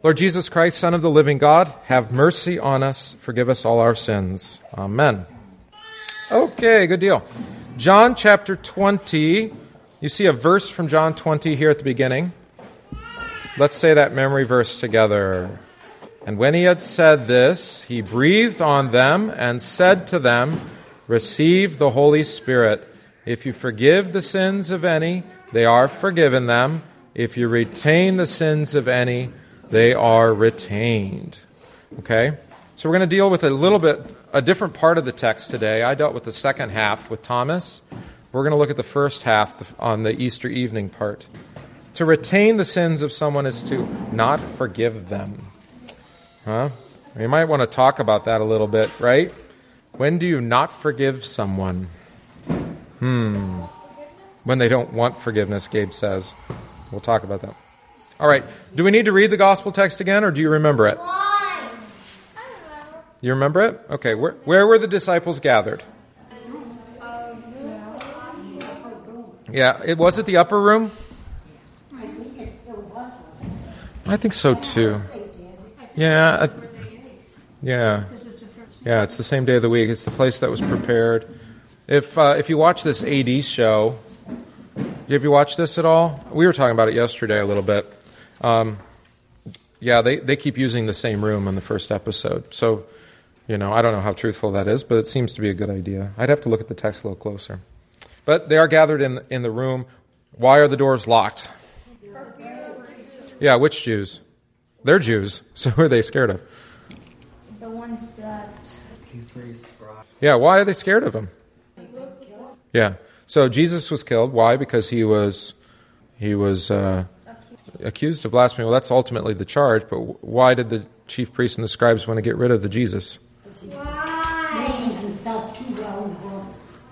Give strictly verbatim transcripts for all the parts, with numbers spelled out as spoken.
Lord Jesus Christ, Son of the living God, have mercy on us, forgive us all our sins. Amen. Okay, good deal. John chapter twenty. You see a verse from John twenty here at the beginning. Let's say that memory verse together. And when he had said this, he breathed on them and said to them, receive the Holy Spirit. If you forgive the sins of any, they are forgiven them. If you retain the sins of any, they are retained. Okay? So we're going to deal with a little bit, a different part of the text today. I dealt with the second half with Thomas. We're going to look at the first half on the Easter evening part. To retain the sins of someone is to not forgive them. Huh? You might want to talk about that a little bit, right? When do you not forgive someone? Hmm. When they don't want forgiveness, Gabe says. We'll talk about that. All right. Do we need to read the gospel text again, or do you remember it? You remember it? Okay. Where, where were the disciples gathered? Yeah. It was it the upper room? I think so too. Yeah. I, yeah. Yeah. It's the same day of the week. It's the place that was prepared. If uh, if you watch this A D show, have you watched this at all? We were talking about it yesterday a little bit. Um, yeah, they, they keep using the same room in the first episode. So, you know, I don't know how truthful that is, but it seems to be a good idea. I'd have to look at the text a little closer. But they are gathered in in the room. Why are the doors locked? Yeah, which Jews? They're Jews. So who are they scared of? The ones that... Yeah, why are they scared of him? Yeah. So Jesus was killed. Why? Because he was he was uh, accused of blasphemy. Well, that's ultimately the charge. But why did the chief priests and the scribes want to get rid of the Jesus? Making himself too well known.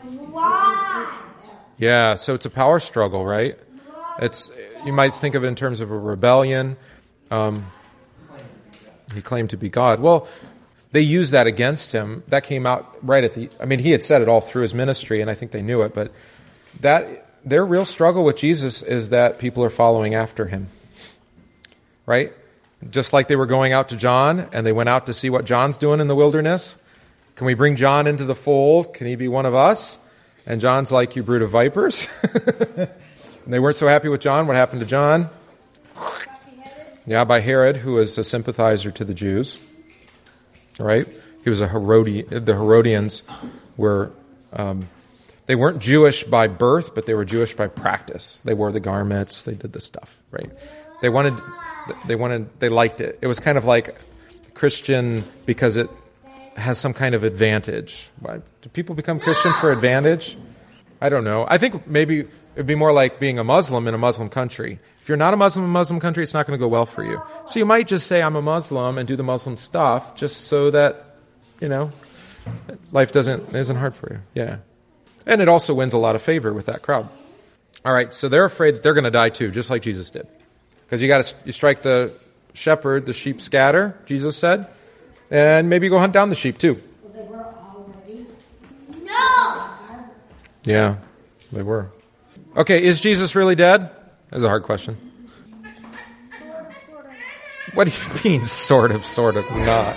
Yeah. So it's a power struggle, right? It's you might think of it in terms of a rebellion. Um, he claimed to be God. Well, they used that against him. That came out right at the... I mean, he had said it all through his ministry, and I think they knew it. But that their real struggle with Jesus is that people are following after him. Right? Just like they were going out to John, and they went out to see what John's doing in the wilderness. Can we bring John into the fold? Can he be one of us? And John's like, you brood of vipers. And they weren't so happy with John. What happened to John? Yeah, by Herod, who was a sympathizer to the Jews. Right? He was a Herodian. The Herodians were, um, they weren't Jewish by birth, but they were Jewish by practice. They wore the garments. They did the stuff, right? They wanted, they wanted, they liked it. It was kind of like Christian because it has some kind of advantage. Why, do people become Christian for advantage? I don't know. I think maybe it'd be more like being a Muslim in a Muslim country. If you're not a Muslim in a Muslim country, it's not going to go well for you. So you might just say, I'm a Muslim, and do the Muslim stuff just so that, you know, life doesn't isn't hard for you. Yeah. And it also wins a lot of favor with that crowd. All right, so they're afraid that they're going to die too, just like Jesus did. Because you got to you strike the shepherd, the sheep scatter, Jesus said, and maybe go hunt down the sheep too. Well, they were already. No! Yeah, they were. Okay, is Jesus really dead? That's a hard question. Sort of, sort of. What do you mean, sort of, sort of, not?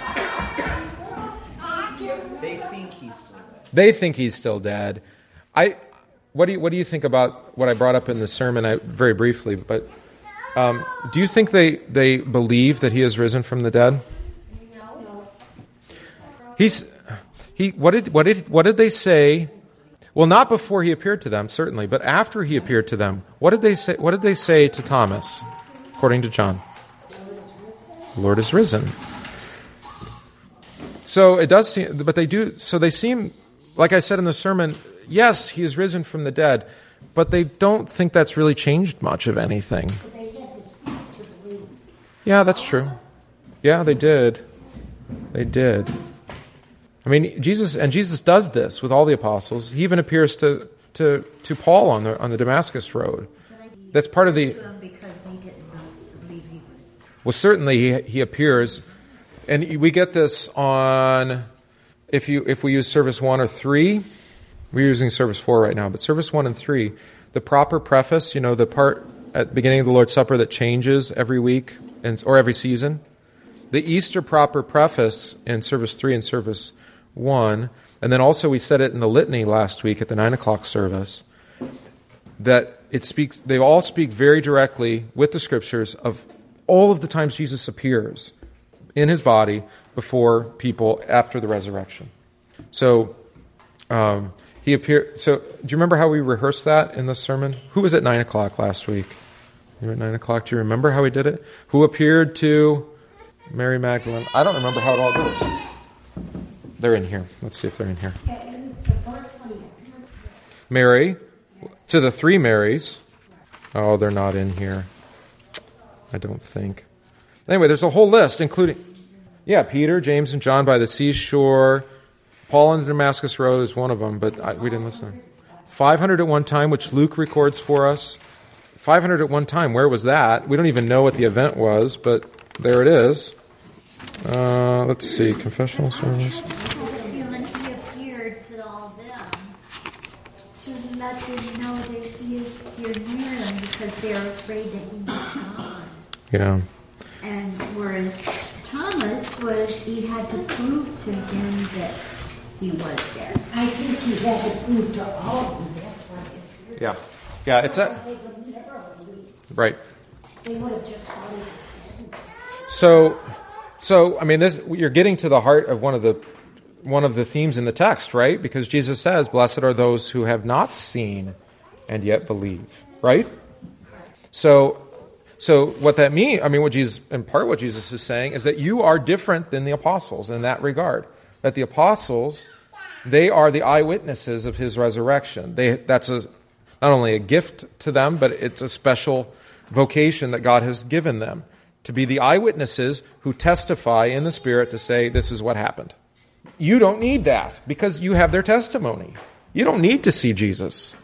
They think he's still dead. They think he's still dead. I, what do you, what do you think about what I brought up in the sermon? I, very briefly, but um, do you think they, they believe that he has risen from the dead? No. He's he. What did what did what did they say? Well, not before he appeared to them, certainly, but after he appeared to them, what did they say? What did they say to Thomas, according to John? The Lord is risen. So it does seem, but they do. So they seem, like I said in the sermon, yes, he is risen from the dead, but they don't think that's really changed much of anything. They had the seed to believe. Yeah, that's true. Yeah, they did. They did. I mean, Jesus, and Jesus does this with all the apostles. He even appears to to, to Paul on the on the Damascus road. That's part of the. Because they didn't believe he would. Well, certainly he he appears, and we get this on if you if we use service one or three. We're using service four right now, but service one and three, the proper preface, you know, the part at the beginning of the Lord's Supper that changes every week. and, or every season. The Easter proper preface in service three and service one, and then also we said it in the litany last week at the nine o'clock service, that it speaks. They all speak very directly with the Scriptures of all of the times Jesus appears in his body before people after the resurrection. So um, he appeared. So do you remember how we rehearsed that in the sermon? Who was at nine o'clock last week? You were at nine o'clock. Do you remember how he did it? Who appeared to Mary Magdalene? I don't remember how it all goes. They're in here. Let's see if they're in here. Mary, to the three Marys. Oh, they're not in here. I don't think. Anyway, there's a whole list, including, yeah, Peter, James, and John by the seashore. Paul on the Damascus Road is one of them, but I, we didn't listen. five hundred at one time, which Luke records for us. five hundred at one time, where was that? We don't even know what the event was, but there it is. Uh, let's see, confessional service. He appeared to all of them to let them know that he is still near them because they're afraid that he was gone. Yeah. And whereas Thomas was, he had to prove to him that he was there. I think he had to prove to all of them. That's why he appeared. Yeah. Yeah, it's a... They would never believe. Right. They would have just thought he was dead. So, so I mean, this you're getting to the heart of one of the one of the themes in the text, right? Because Jesus says, "Blessed are those who have not seen and yet believe." Right? So, so what that means, I mean, what Jesus, in part, what Jesus is saying is that you are different than the apostles in that regard. That the apostles, they are the eyewitnesses of his resurrection. They that's a not only a gift to them, but it's a special vocation that God has given them, to be the eyewitnesses who testify in the Spirit to say, this is what happened. You don't need that because you have their testimony. You don't need to see Jesus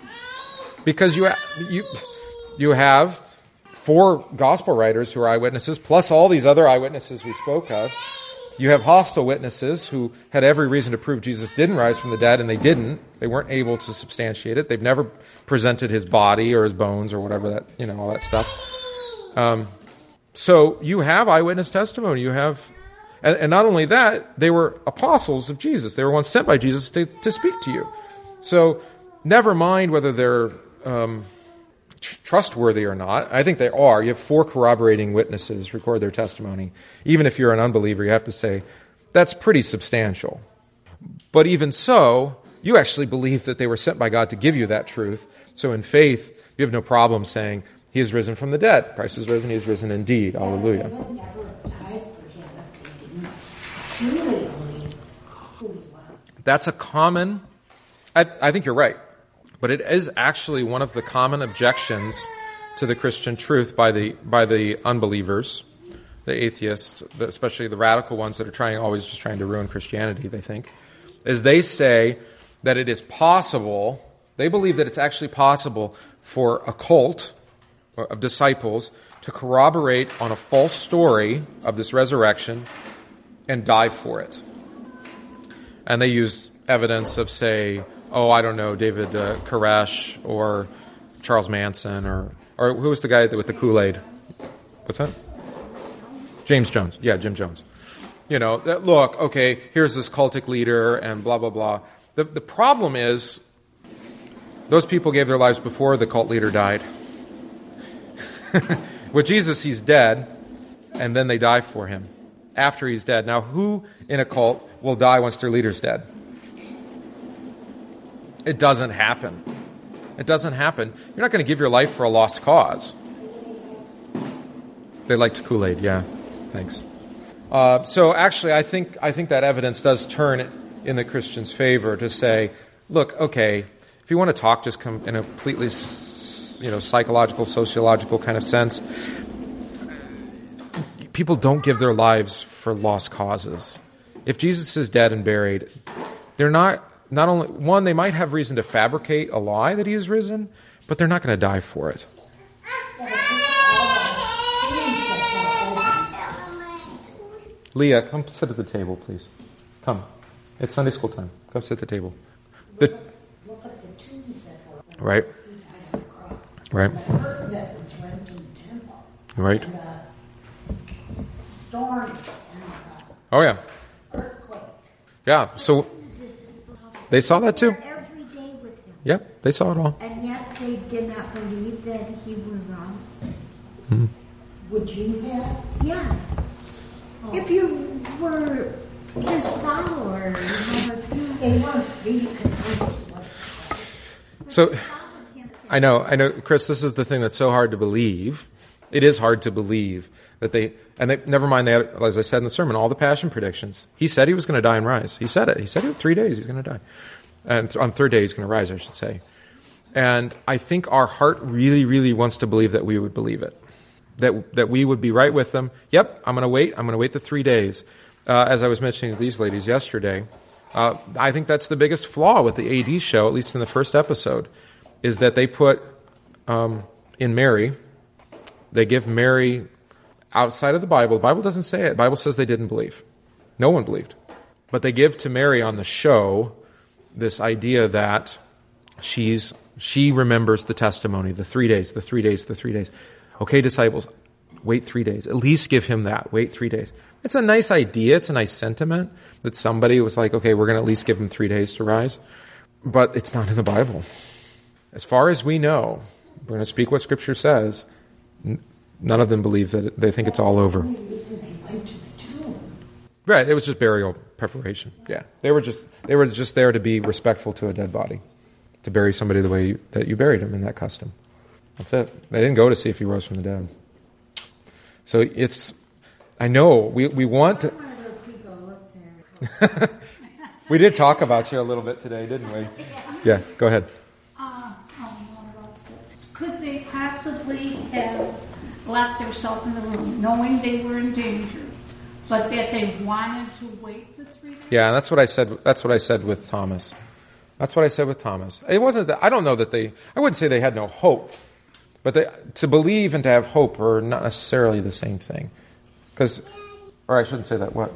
because you you you have four gospel writers who are eyewitnesses, plus all these other eyewitnesses we spoke of. You have hostile witnesses who had every reason to prove Jesus didn't rise from the dead, and they didn't. They weren't able to substantiate it. They've never presented his body or his bones or whatever that, you know, all that stuff. Um, so you have eyewitness testimony. You have, and, and not only that, they were apostles of Jesus. They were ones sent by Jesus to, to speak to you. So never mind whether they're um, tr- trustworthy or not. I think they are. You have four corroborating witnesses record their testimony. Even if you're an unbeliever, you have to say, that's pretty substantial. But even so, you actually believe that they were sent by God to give you that truth. So in faith, you have no problem saying, he is risen from the dead. Christ is risen, he is risen indeed. Alleluia. They would never have died for him if they didn't truly believe who he was. That's a common, I, I think you're right, but it is actually one of the common objections to the Christian truth by the by the unbelievers, the atheists, the, especially the radical ones that are trying always just trying to ruin Christianity, they think, is they say that it is possible, they believe that it's actually possible for a cult of disciples to corroborate on a false story of this resurrection and die for it. And they use evidence of, say, oh, I don't know, David uh, Koresh or Charles Manson or or who was the guy with the Kool-Aid? What's that? James Jones. Yeah, Jim Jones. You know, that, look, okay, here's this cultic leader and blah, blah, blah. The, the problem is those people gave their lives before the cult leader died. With Jesus, he's dead, and then they die for him after he's dead. Now, who in a cult will die once their leader's dead? It doesn't happen. It doesn't happen. You're not going to give your life for a lost cause. They liked Kool-Aid, yeah. Thanks. Uh, so actually, I think I think that evidence does turn in the Christian's favor to say, look, okay, if you want to talk just come in a completely, you know, psychological, sociological kind of sense, people don't give their lives for lost causes. If Jesus is dead and buried, they're not, not only, one, they might have reason to fabricate a lie that he is risen, but they're not going to die for it. Leah, come sit at the table, please. Come. It's Sunday school time. Come sit at the table. The, Look at the tombs that were right. behind the cross. Right. The curtain that was rent in the temple. Right. And the storms and Oh, yeah. the earthquake. Yeah, so they saw that too? Every day with him. Yep, they saw it all. And yet they did not believe that he was wrong. Hmm. Would you have? Yeah. If you were his follower, you know, if you They weren't really convinced it was. So, followed him, I know, I know, Chris, this is the thing that's so hard to believe. It is hard to believe that they, and they, never mind, they had, as I said in the sermon, all the passion predictions. He said he was going to die and rise. He said it. He said it three days he's going to die. And th- on the third day he's going to rise, I should say. And I think our heart really, really wants to believe that we would believe it. That that we would be right with them. Yep, I'm going to wait. I'm going to wait the three days. Uh, as I was mentioning to these ladies yesterday, uh, I think that's the biggest flaw with the A D show, at least in the first episode, is that they put um, in Mary, they give Mary outside of the Bible. The Bible doesn't say it. The Bible says they didn't believe. No one believed. But they give to Mary on the show this idea that she's she remembers the testimony, the three days, the three days, the three days. Okay, disciples, wait three days. At least give him that. Wait three days. It's a nice idea. It's a nice sentiment that somebody was like, okay, we're going to at least give him three days to rise. But it's not in the Bible. As far as we know, we're going to speak what Scripture says. N- none of them believe that it, they think it's all over. The only reason they went to the tomb. Right, it was just burial preparation. Yeah, they were just they were just there to be respectful to a dead body, to bury somebody the way you, that you buried him in that custom. That's it. They didn't go to see if he rose from the dead. So it's, I know, we, we want to... I'm one of those people who looks there. We did talk about you a little bit today, didn't we? Yeah, go ahead. Uh, oh, could they possibly have locked themselves in the room, knowing they were in danger, but that they wanted to wait the three days? Yeah, that's what I said. That's what I said with Thomas. That's what I said with Thomas. It wasn't that, I don't know that they, I wouldn't say they had no hope. But they, to believe and to have hope are not necessarily the same thing. Because, or I shouldn't say that, what?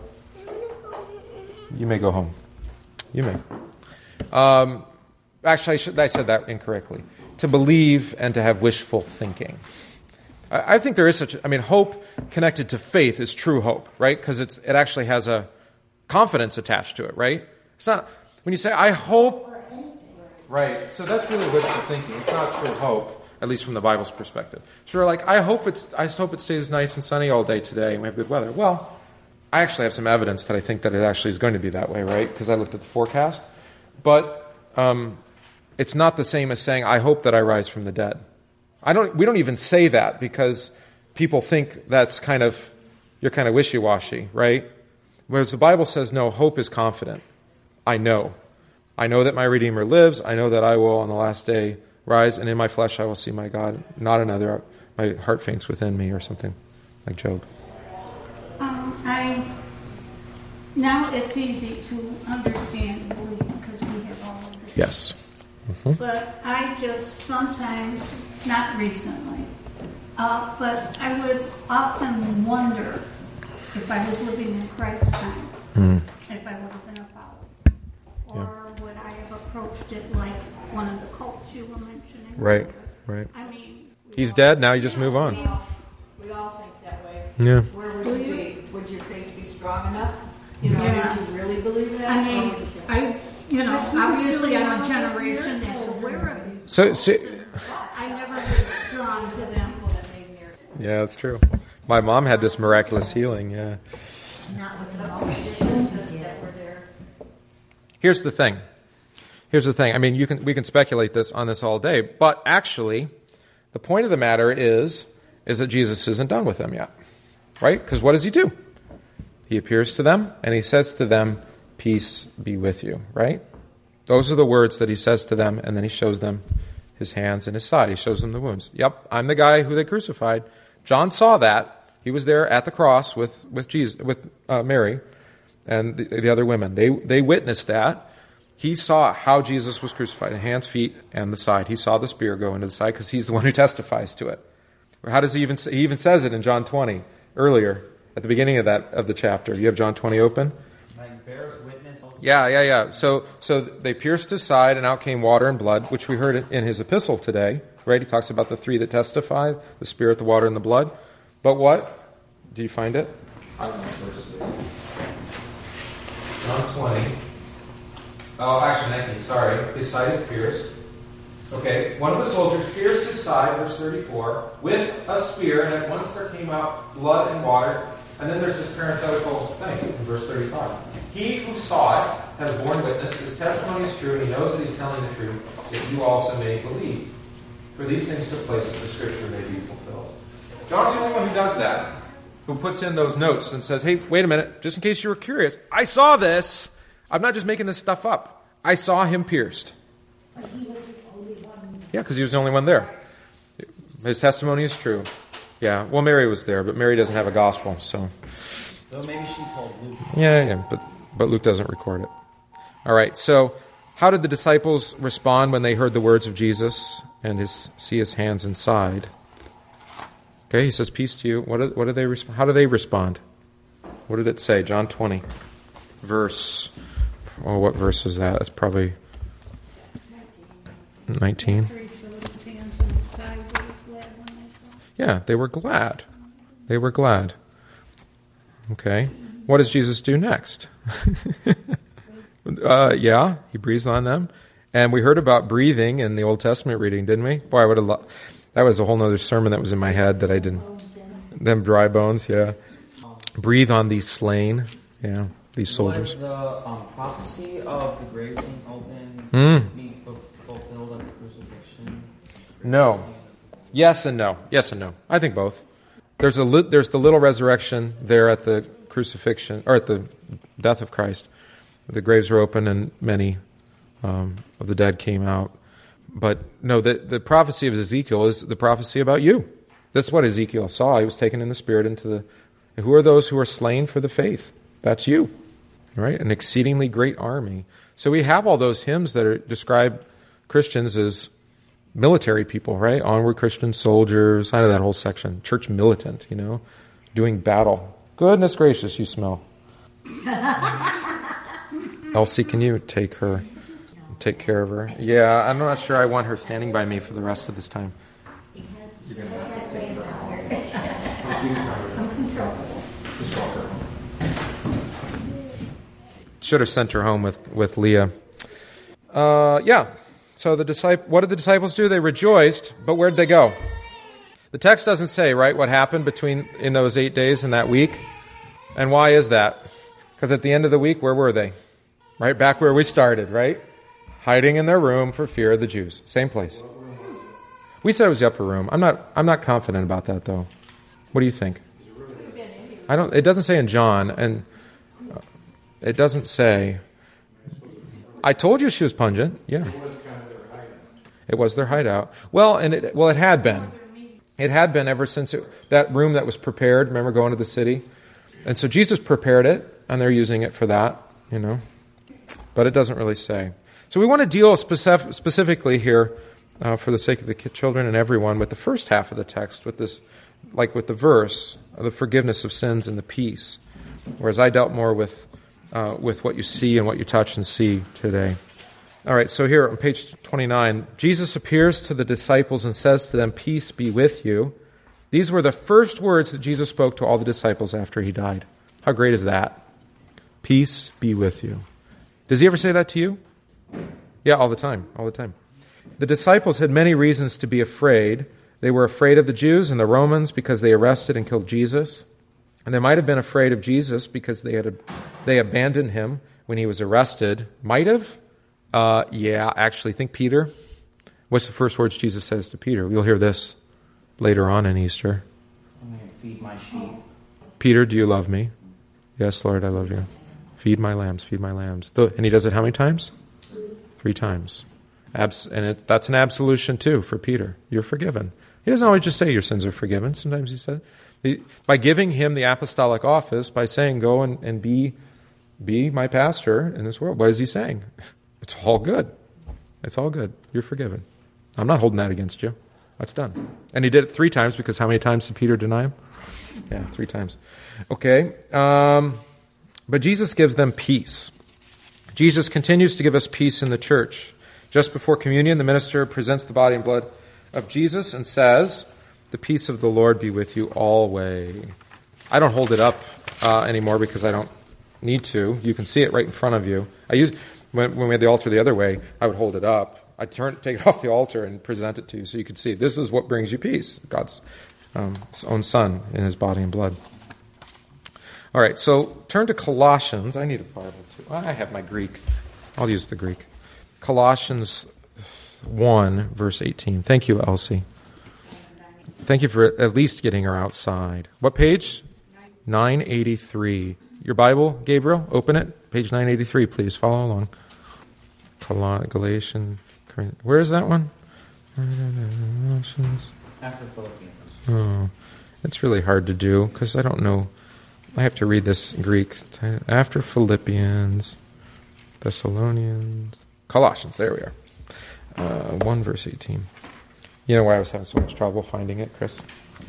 You may go home. You may. Um, actually, I, should, I said that incorrectly. To believe and to have wishful thinking. I, I think there is such, I mean, hope connected to faith is true hope, right? Because it's it actually has a confidence attached to it, right? It's not, when you say, I hope, right, so that's really wishful thinking. It's not true hope. At least from the Bible's perspective. So we're like, I hope it's, I just hope it stays nice and sunny all day today and we have good weather. Well, I actually have some evidence that I think that it actually is going to be that way, right? Because I looked at the forecast. But um, it's not the same as saying, I hope that I rise from the dead. I don't. We don't even say that because people think that's kind of, you're kind of wishy-washy, right? Whereas the Bible says, no, hope is confident. I know. I know that my Redeemer lives. I know that I will on the last day rise, and in my flesh I will see my God, not another. My heart faints within me, or something like Job. Um, I now it's easy to understand and believe because we have all of this. Yes. Mm-hmm. But I just sometimes, not recently, uh, but I would often wonder if I was living in Christ's time, Mm. if I would have been a follower, or would I have approached it like one of the cults you were mentioning? Right. Right. I mean, He's dead. Now you just move on. We all, we all think that way. Yeah. Where would you be? Would your faith be strong enough? You know, Yeah. would you really believe that? I Or mean, would you- I, you know, But he was obviously doing I'm all a those generation that's miracles aware and of these. So, so I never was drawn to them. yeah, that's true. My mom had this miraculous healing. Yeah. Not with the multitude he did. Here's the thing. Here's the thing. I mean, you can we can speculate this on this all day, but actually, the point of the matter is is that Jesus isn't done with them yet, right? Because what does he do? He appears to them and he says to them, "Peace be with you." Right? Those are the words that he says to them, and then he shows them his hands and his side. He shows them the wounds. Yep, I'm the guy who they crucified. John saw that. He was there at the cross with with Jesus, with uh, Mary, and the, the other women. They they witnessed that. He saw how Jesus was crucified, the hands, feet, and the side. He saw the spear go into the side because he's the one who testifies to it. Or how does he even say, he even says it in John twenty earlier at the beginning of that of the chapter. You have John twenty open? Like bears witness. Yeah, yeah, yeah. So so they pierced his side, and out came water and blood, which we heard in his epistle today. Right? He talks about the three that testify: the Spirit, the water, and the blood. But what? Do you find it? I don't know what verse it is. John twenty. Oh, actually nineteen, sorry. His side is pierced. Okay, one of the soldiers pierced his side, verse thirty-four, with a spear, and at once there came out blood and water. And then there's this parenthetical thing in verse thirty-five. He who saw it has borne witness. His testimony is true, and he knows that he's telling the truth, that you also may believe. For these things took place that the Scripture may be fulfilled. John's the only one who does that, who puts in those notes and says, hey, wait a minute, just in case you were curious, I saw this. I'm not just making this stuff up. I saw him pierced. But he was the only one. Yeah, because he was the only one there. His testimony is true. Yeah, well, Mary was there, but Mary doesn't have a gospel, so... So maybe she told Luke. Yeah, yeah, but, but Luke doesn't record it. All right, so how did the disciples respond when they heard the words of Jesus and his see his hands and side? Okay, he says, peace to you. What do, what do they resp- How do they respond? What did it say? John twenty, verse... Oh, what verse is that? That's probably nineteen. After he showed his hands and his side, they were glad when they saw it. Yeah, they were glad. They were glad. Okay. What does Jesus do next? uh, yeah, he breathes on them. And we heard about breathing in the Old Testament reading, didn't we? Boy, I would have lo- that was a whole other sermon that was in my head that I didn't. Them dry bones, yeah. Breathe on these slain, yeah, these soldiers. Was the um, prophecy of the grave being open Mm. being fulfilled at the crucifixion? No. Yes and no. Yes and no. I think both. There's a li- there's the little resurrection there at the crucifixion, or at the death of Christ. The graves were open and many um, of the dead came out. But no, the, the prophecy of Ezekiel is the prophecy about you. That's what Ezekiel saw. He was taken in the Spirit into the... Who are those who are slain for the faith? That's you. Right? An exceedingly great army. So we have all those hymns that are, describe Christians as military people, right? Onward Christian soldiers, kind of that whole section. Church militant, you know, doing battle. Goodness gracious, you smell. Elsie, can you take her, take care of her? Yeah, I'm not sure I want her standing by me for the rest of this time. Because she has that great power. Just walk her. Should have sent her home with, with Leah. Uh, yeah. So the disciple, what did the disciples do? They rejoiced, but where did they go? The text doesn't say, right, what happened between in those eight days and that week. And why is that? Because at the end of the week, where were they? Right back where we started, right? Hiding in their room for fear of the Jews. Same place. We said it was the upper room. I'm not. I'm not confident about that, though. What do you think? I don't. It doesn't say in John, and uh, it doesn't say. I told you she was pungent. Yeah. It was their hideout. Well, and it well, it had been. It had been ever since it, that room that was prepared. Remember going to the city, and so Jesus prepared it, and they're using it for that. You know, but it doesn't really say. So we want to deal specific, specifically here, uh, for the sake of the children and everyone, with the first half of the text, with this, like with the verse, the forgiveness of sins and the peace. Whereas I dealt more with uh, with what you see and what you touch and see today. All right, so here on page twenty-nine, Jesus appears to the disciples and says to them, "Peace be with you." These were the first words that Jesus spoke to all the disciples after he died. How great is that? Peace be with you. Does he ever say that to you? Yeah, all the time, all the time. The disciples had many reasons to be afraid. They were afraid of the Jews and the Romans because they arrested and killed Jesus. And they might have been afraid of Jesus because they had they abandoned him when he was arrested. Might have? Uh, yeah, actually, think Peter. What's the first words Jesus says to Peter? You'll hear this later on in Easter. I'm going to feed my sheep. Peter, do you love me? Yes, Lord, I love you. Feed my lambs, feed my lambs. And he does it how many times? Three times. Abs- and it, that's an absolution, too, for Peter. You're forgiven. He doesn't always just say your sins are forgiven. Sometimes he said, he, by giving him the apostolic office, by saying, go and, and be, be my pastor in this world, what is he saying? It's all good. It's all good. You're forgiven. I'm not holding that against you. That's done. And he did it three times, because how many times did Peter deny him? Yeah, three times. Okay. Um, but Jesus gives them peace. Jesus continues to give us peace in the church. Just before communion, the minister presents the body and blood of Jesus and says, "The peace of the Lord be with you always." I don't hold it up uh, anymore because I don't need to. You can see it right in front of you. I use when, when we had the altar the other way, I would hold it up. I'd turn, take it off the altar and present it to you so you could see. This is what brings you peace, God's um, own Son in his body and blood. All right, so turn to Colossians. I need a Bible too. I have my Greek. I'll use the Greek. Colossians one, verse eighteen. Thank you, Elsie. Thank you for at least getting her outside. What page? nine eighty-three. Your Bible, Gabriel, open it. Page nine eighty-three, please. Follow along. Galatians. Where is that one? After Philippians. Oh, it's really hard to do because I don't know. I have to read this in Greek. After Philippians, Thessalonians, Colossians. There we are. Uh, one verse eighteen. You know why I was having so much trouble finding it, Chris?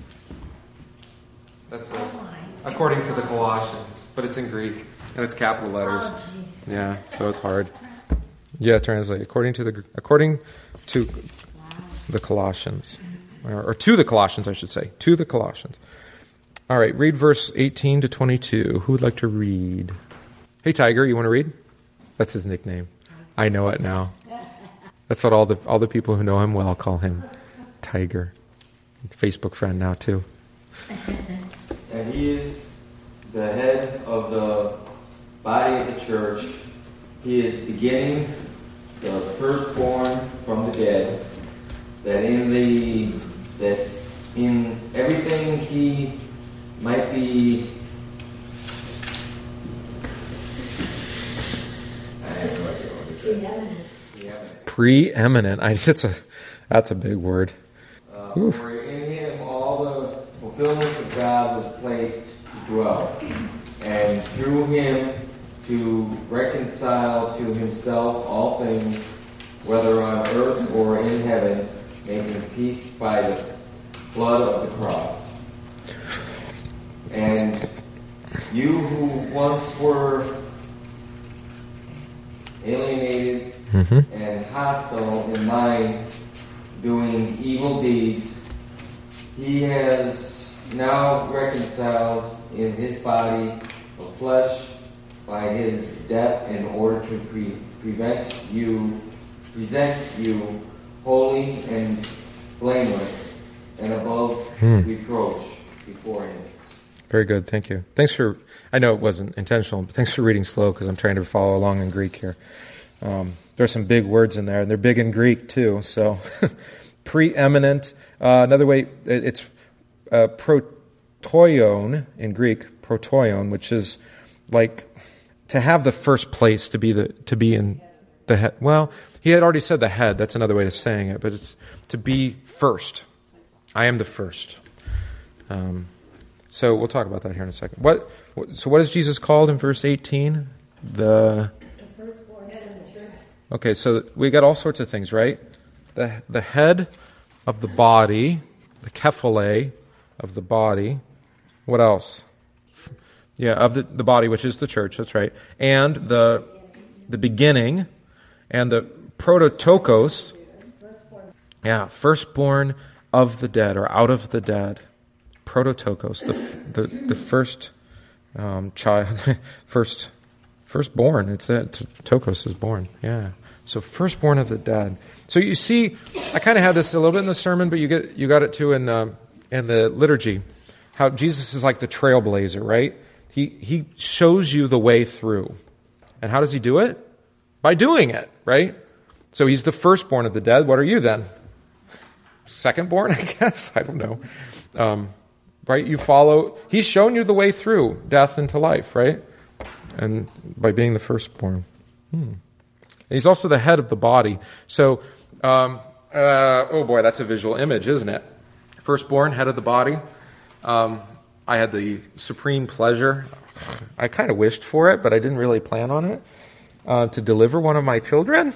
That says, according to the Colossians, but it's in Greek and it's capital letters. Yeah, so it's hard. Yeah, translate according to the according to the Colossians, or, or to the Colossians, I should say, to the Colossians. All right, read verse eighteen to twenty-two. Who would like to read? Hey, Tiger, you want to read? That's his nickname. I know it now. That's what all the all the people who know him well call him, Tiger. Facebook friend now too. And he is the head of the body of the church. He is the beginning, the firstborn from the dead, that in the that in everything he might be preeminent. I that's a that's a big word. Uh, for in him all the fulfillment of God was placed to dwell, and through him to reconcile to himself all things, whether on earth or in heaven, making peace by the blood of the cross. And you who once were alienated mm-hmm. and hostile in mind, doing evil deeds, he has now reconciled in his body of flesh by his death in order to pre- prevent you, present you holy and blameless and above hmm. reproach before him. Very good, thank you. Thanks for, I know it wasn't intentional, but thanks for reading slow because I'm trying to follow along in Greek here. Um, there's some big words in there, and they're big in Greek too, so preeminent. Uh, another way, it's uh, protoion in Greek, protoion, which is like to have the first place, to be the to be in the head. Well, he had already said the head. That's another way of saying it, but it's to be first. I am the first. Um, so we'll talk about that here in a second. What? So what is Jesus called in verse eighteen? The. The firstborn head of the church. Okay, so we got all sorts of things, right? The the head of the body, the kephale of the body. What else? Yeah, of the, the body, which is the church, that's right. And the the beginning, and the prototokos, yeah, firstborn of the dead, or out of the dead. Prototokos, the the, the first um, child, first firstborn. It's that Tokos is born, yeah. So firstborn of the dead. So you see, I kind of had this a little bit in the sermon, but you get you got it too in the in the liturgy. How Jesus is like the trailblazer, right? He he shows you the way through. And how does he do it? By doing it, right? So he's the firstborn of the dead. What are you then? Secondborn, I guess? I don't know. Um, right? You follow. He's shown you the way through death into life, right? And by being the firstborn. Hmm. And he's also the head of the body. So, um, uh, oh boy, that's a visual image, isn't it? Firstborn, head of the body. Um, I had the supreme pleasure, I kind of wished for it, but I didn't really plan on it, uh, to deliver one of my children.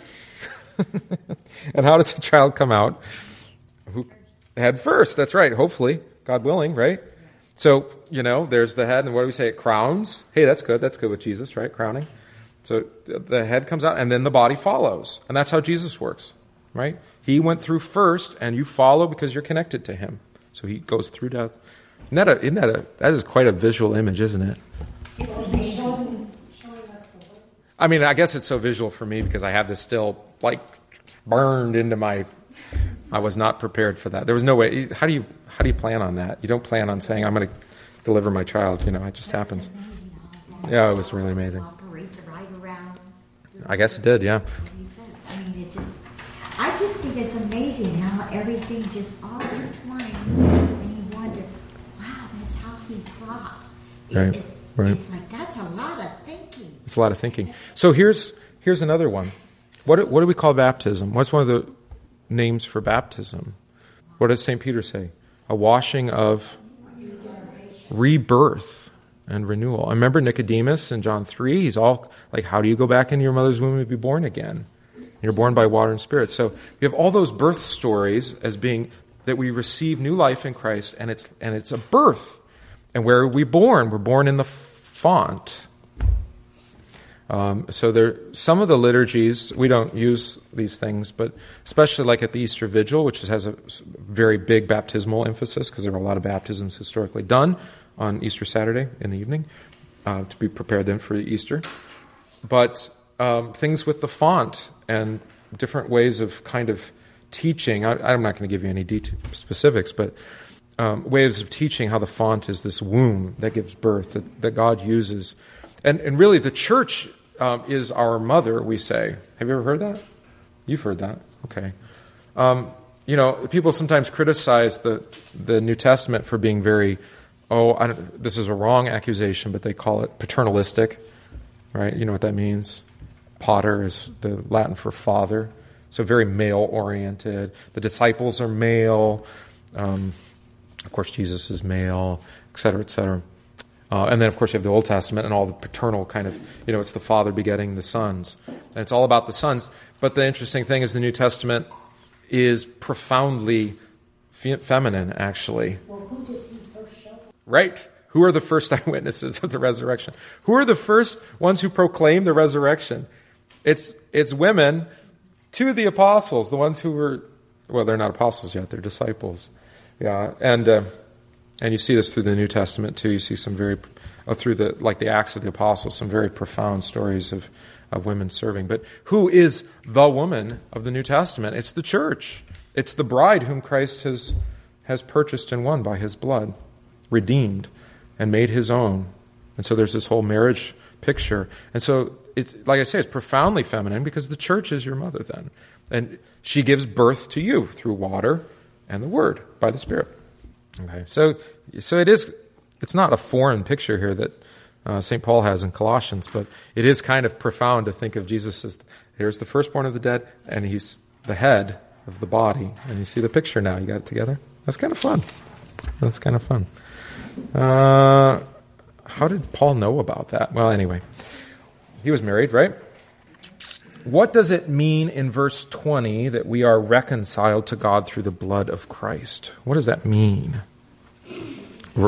And how does a child come out? Who, head first, that's right, hopefully, God willing, right? So, you know, there's the head, and what do we say? It crowns. Hey, that's good, that's good with Jesus, right? Crowning. So the head comes out, and then the body follows. And that's how Jesus works, right? He went through first, and you follow because you're connected to him. So he goes through death. Isn't that, a, isn't that, a, that is quite a visual image, isn't it? It's amazing. I mean, I guess it's so visual for me because I have this still like burned into my. I was not prepared for that. There was no way. How do you how do you plan on that? You don't plan on saying I'm going to deliver my child. You know, it just happens. Yeah, it was really amazing. Operates right around. I guess it did. Yeah. I mean, it just. I just think it's amazing how everything just all intertwines, and you wonder, wow, that's how he thought. It, Right, It's, right. it's like that's a lot of thinking. It's a lot of thinking. So here's here's another one. What do- what do we call baptism? What's one of the names for baptism? What does Saint Peter say? A washing of rebirth and renewal. I remember Nicodemus in John three. He's all like, how do you go back into your mother's womb and be born again? You're born by water and spirit. So we have all those birth stories as being that we receive new life in Christ, and it's and it's a birth. And where are we born? We're born in the font. Um, so there, some of the liturgies, we don't use these things, but especially like at the Easter Vigil, which has a very big baptismal emphasis because there were a lot of baptisms historically done on Easter Saturday in the evening uh, to be prepared then for Easter. But um, things with the font and different ways of kind of teaching, I, I'm not going to give you any detail, specifics, but um, ways of teaching how the font is this womb that gives birth, that, that God uses. And, and really the church um, is our mother, we say. Have you ever heard that? You've heard that. Okay. Um, you know, people sometimes criticize the, the New Testament for being very, oh, I don't, this is a wrong accusation, but they call it paternalistic, right? You know what that means? Pater is the Latin for father, so very male-oriented. The disciples are male. Um, of course, Jesus is male, et cetera, et cetera. Uh, and then, of course, you have the Old Testament and all the paternal kind of, you know, it's the father begetting the sons. And it's all about the sons. But the interesting thing is the New Testament is profoundly fe- feminine, actually. Well, who does he first show? Right. Who are the first eyewitnesses of the resurrection? Who are the first ones who proclaim the resurrection? It's it's women to the apostles, the ones who were, well, they're not apostles yet, they're disciples. Yeah, and uh, and you see this through the New Testament too. You see some very, uh, through the, like the Acts of the Apostles, some very profound stories of, of women serving. But who is the woman of the New Testament? It's the church. It's the bride whom Christ has has purchased and won by his blood, redeemed, and made his own. And so there's this whole marriage picture. And so it's, like I say, it's profoundly feminine because the church is your mother then. And she gives birth to you through water and the word by the Spirit. Okay, so so it is, it's not a foreign picture here that uh, Saint Paul has in Colossians, but it is kind of profound to think of Jesus as, here's the firstborn of the dead, and he's the head of the body. And you see the picture now. You got it together? That's kind of fun. That's kind of fun. Uh, how did Paul know about that? Well, anyway, he was married, right? What does it mean in verse twenty that we are reconciled to God through the blood of Christ? What does that mean? Re-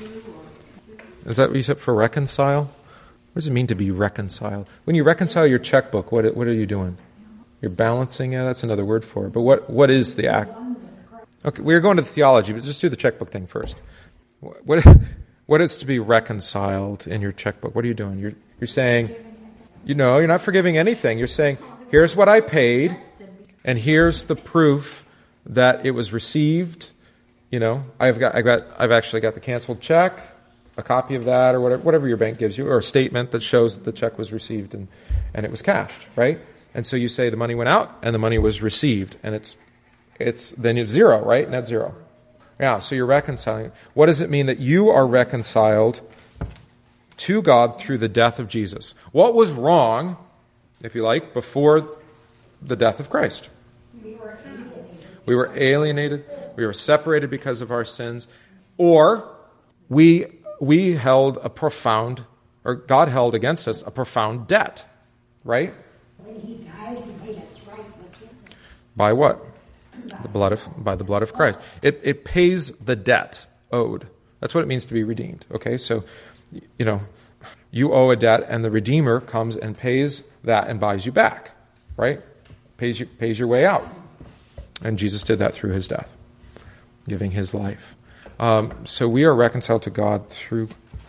Is that what you said for reconcile? What does it mean to be reconciled? When you reconcile your checkbook, what what are you doing? You're balancing it? That's another word for it. But what, what is the act? Okay, we're going to the theology, but just do the checkbook thing first. What what is to be reconciled in your checkbook? What are you doing? You're you're saying, you know, you're not forgiving anything. You're saying, here's what I paid, and here's the proof that it was received. You know, I've got, I've got, I've actually got the canceled check, a copy of that, or whatever, whatever your bank gives you, or a statement that shows that the check was received and, and it was cashed, right? And so you say the money went out and the money was received, and it's, it's then it's zero, right? Net zero. Yeah. So you're reconciling. What does it mean that you are reconciled to God through the death of Jesus? What was wrong, if you like, before the death of Christ? We were alienated. We were alienated. We were separated because of our sins. Or we we held a profound, or God held against us a profound debt, right? When he died, he made us right with him. By what? The blood of by the blood of Christ. It it pays the debt owed. That's what it means to be redeemed. Okay, so you know, you owe a debt, and the Redeemer comes and pays that and buys you back, right? Pays you, pays your way out. And Jesus did that through his death, giving his life. Um, so we are reconciled to God through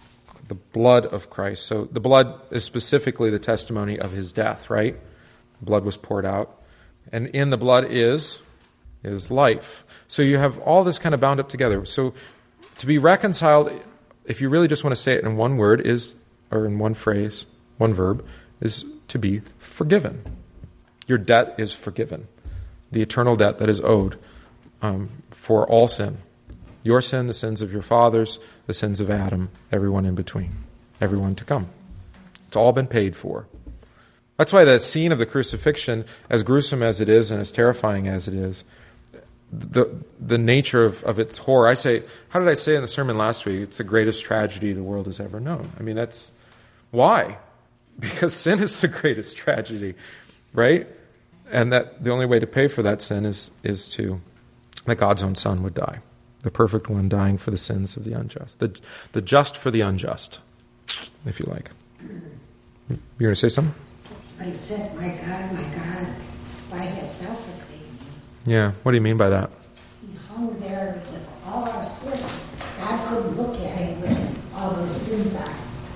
the blood of Christ. So the blood is specifically the testimony of his death, right? Blood was poured out. And in the blood is, is life. So you have all this kind of bound up together. So to be reconciled, if you really just want to say it in one word, is, or in one phrase, one verb, is to be forgiven. Your debt is forgiven. The eternal debt that is owed um, for all sin. Your sin, the sins of your fathers, the sins of Adam, everyone in between, everyone to come. It's all been paid for. That's why the scene of the crucifixion, as gruesome as it is and as terrifying as it is, the the nature of, of its horror, I say, how did I say in the sermon last week? It's the greatest tragedy the world has ever known. I mean, that's, why? Because sin is the greatest tragedy, right? And that the only way to pay for that sin is is to, that God's own Son would die. The perfect one dying for the sins of the unjust. The, the just for the unjust, if you like. You're going to say something? But he said, my God, my God, why hast thou forsaken me? Yeah, what do you mean by that? He hung there with all our sins. God couldn't look at him with all those sins on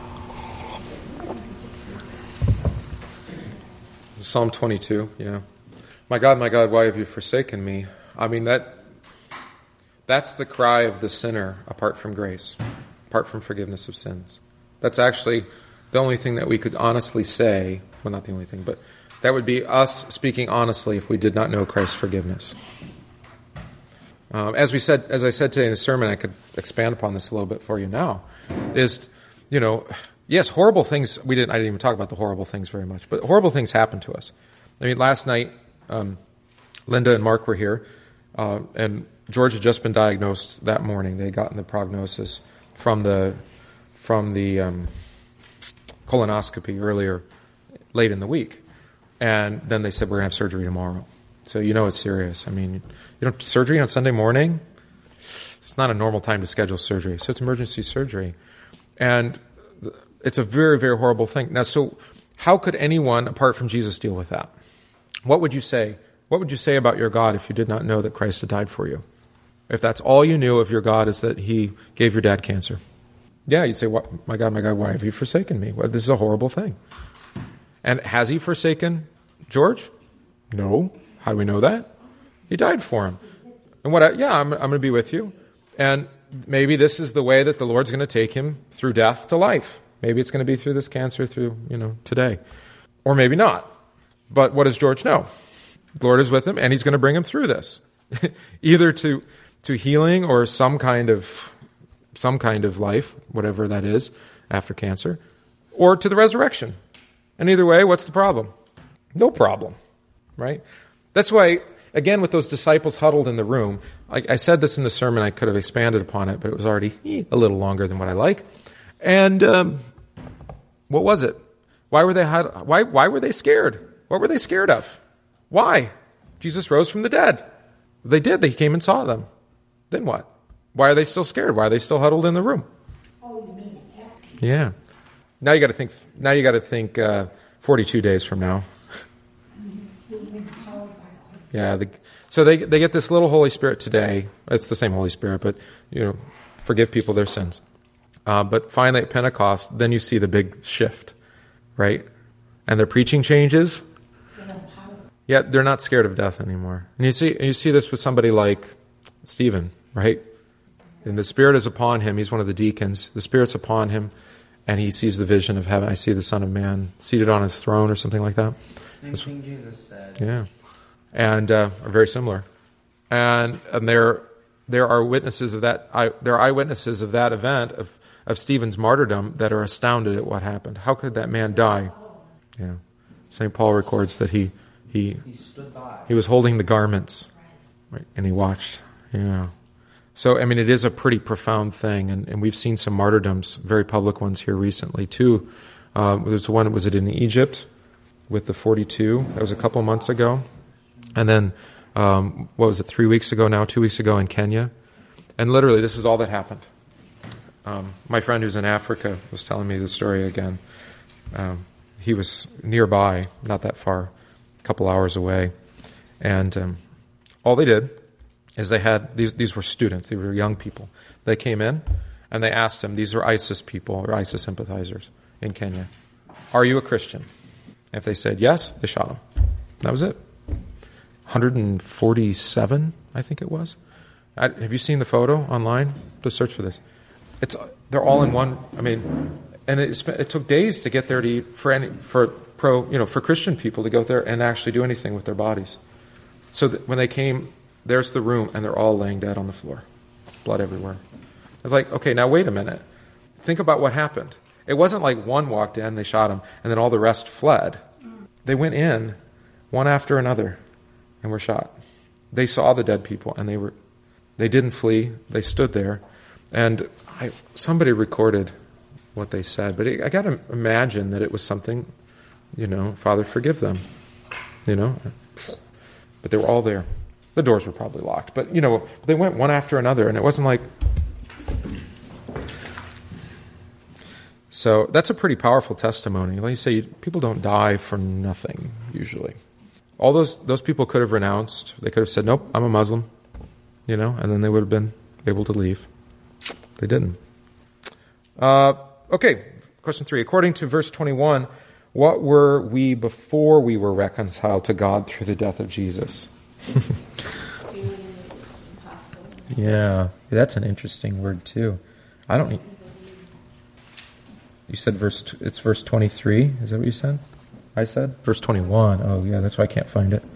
him. Psalm twenty-two, yeah. My God, my God, why have you forsaken me? I mean, that that's the cry of the sinner apart from grace, apart from forgiveness of sins. That's actually the only thing that we could honestly say. Well, not the only thing, but that would be us speaking honestly if we did not know Christ's forgiveness. Um, as we said, as I said today in the sermon, I could expand upon this a little bit for you now. Is, you know, yes, horrible things. We didn't. I didn't even talk about the horrible things very much, but horrible things happen to us. I mean, last night, um, Linda and Mark were here, uh, and George had just been diagnosed that morning. They had gotten the prognosis from the from the um, colonoscopy earlier, late in the week, and then they said we're gonna have surgery tomorrow. So you know it's serious. I mean, you know, surgery on Sunday morning, it's not a normal time to schedule surgery. So it's emergency surgery, and it's a very, very horrible thing. Now, so how could anyone apart from Jesus deal with that? What would you say? What would you say about your God if you did not know that Christ had died for you? If that's all you knew of your God is that he gave your dad cancer. Yeah, you'd say, what, my God, my God, why have you forsaken me? Well, this is a horrible thing. And has he forsaken George? No. How do we know that? He died for him. And what? I, yeah, I'm, I'm going to be with you. And maybe this is the way that the Lord's going to take him through death to life. Maybe it's going to be through this cancer, through, you know, today. Or maybe not. But what does George know? The Lord is with him, and he's going to bring him through this. Either to to healing or some kind of some kind of life, whatever that is, after cancer, or to the resurrection. And either way, what's the problem? No problem, right? That's why, again, with those disciples huddled in the room, I, I said this in the sermon, I could have expanded upon it, but it was already eh, a little longer than what I like. And um, what was it? Why were they why why were they scared? What were they scared of? Why? Jesus rose from the dead. They did. They came and saw them. Then what? Why are they still scared? Why are they still huddled in the room? Oh, you mean it? Yeah. Now you got to think. Now you got to think. Uh, Forty-two days from now. Yeah. The, so they they get this little Holy Spirit today. It's the same Holy Spirit, but you know, forgive people their sins. Uh, but finally at Pentecost, then you see the big shift, right? And their preaching changes. Yeah, they're not scared of death anymore. And you see you see this with somebody like Stephen, right? And the Spirit is upon him. He's one of the deacons. The Spirit's upon him, and he sees the vision of heaven. I see the Son of Man seated on his throne, or something like that. Same thing Jesus said. Yeah, and uh, are very similar. And and there there are witnesses of that. I, there are eyewitnesses of that event of of Stephen's martyrdom that are astounded at what happened. How could that man die? Yeah, Saint Paul records that he. He He stood by. he was holding the garments, right, and he watched. Yeah. So, I mean, it is a pretty profound thing, and, and we've seen some martyrdoms, very public ones here recently, too. Uh, there's one, was it in Egypt with the forty-two? That was a couple months ago. And then, um, what was it, three weeks ago now, two weeks ago in Kenya? And literally, this is all that happened. Um, my friend who's in Africa was telling me the story again. Um, he was nearby, not that far, couple hours away, and um, all they did is they had these these were students, they were young people. They came in And they asked him, these are ISIS people or ISIS sympathizers in Kenya, are you a Christian? If they said yes, they shot him. That was it. one hundred forty-seven, I think it was. I, have you seen the photo online? Just search for this. It's they're all in one. I mean, and it, it took days to get there to eat for any for pro you know for Christian people to go there and actually do anything with their bodies. So that when they came, there's the room, and they're all laying dead on the floor, blood everywhere. It's like, okay, now wait a minute. Think about what happened. It wasn't like one walked in, they shot him, and then all the rest fled. They went in, one after another, and were shot. They saw the dead people, and they were, they didn't flee. They stood there, and I, somebody recorded what they said. But it, I got to imagine that it was something, you know, Father, forgive them, you know. But they were all there. The doors were probably locked, but you know, they went one after another, and it wasn't like. So that's a pretty powerful testimony. Like you say, people don't die for nothing, usually. All those those people could have renounced. They could have said, nope, I'm a Muslim, you know, and then they would have been able to leave. They didn't. Uh, okay, question three. According to verse twenty-one, what were we before we were reconciled to God through the death of Jesus? Yeah, that's an interesting word too. I don't need... You said verse. It's verse twenty-three. Is that what you said? I said verse twenty-one. Oh yeah, that's why I can't find it.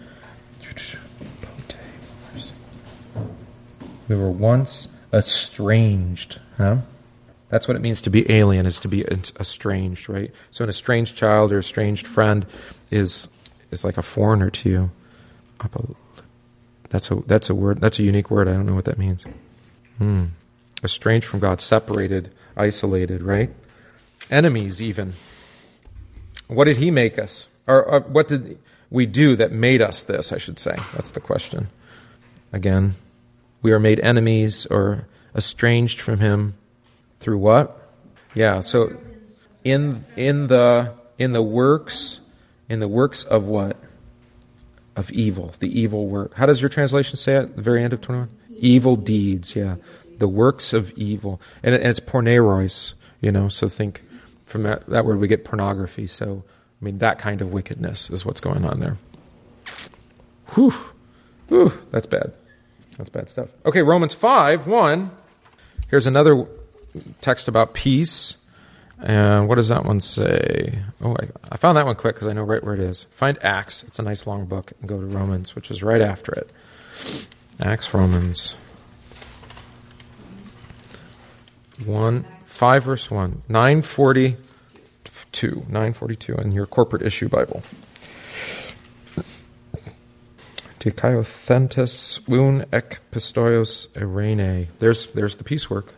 We were once estranged. Huh? That's what it means to be alien. Is to be estranged, right? So an estranged child or estranged friend is is like a foreigner to you. That's a that's a word. That's a unique word. I don't know what that means. Hmm. Estranged from God, separated, isolated, right? Enemies, even. What did he make us? Or, or what did we do that made us this, I should say? That's the question. Again, we are made enemies or estranged from him through what? Yeah, so in in the in the works in the works of what? Of evil, the evil work. How does your translation say it at the very end of twenty-one? Evil deeds, yeah. The works of evil. And, it, and it's porneros, you know, so think from that, that word we get pornography. So, I mean, that kind of wickedness is what's going on there. Whew. Whew. That's bad. That's bad stuff. Okay, Romans five, one. Here's another text about peace. And what does that one say? Oh, I, I found that one quick because I know right where it is. Find Acts. It's a nice long book. And go to Romans, which is right after it. Acts, Romans. one, five verse one. nine forty-two. nine forty-two in your corporate issue Bible. Dikaiothentis un ek pistoios erene. There's, there's the piecework.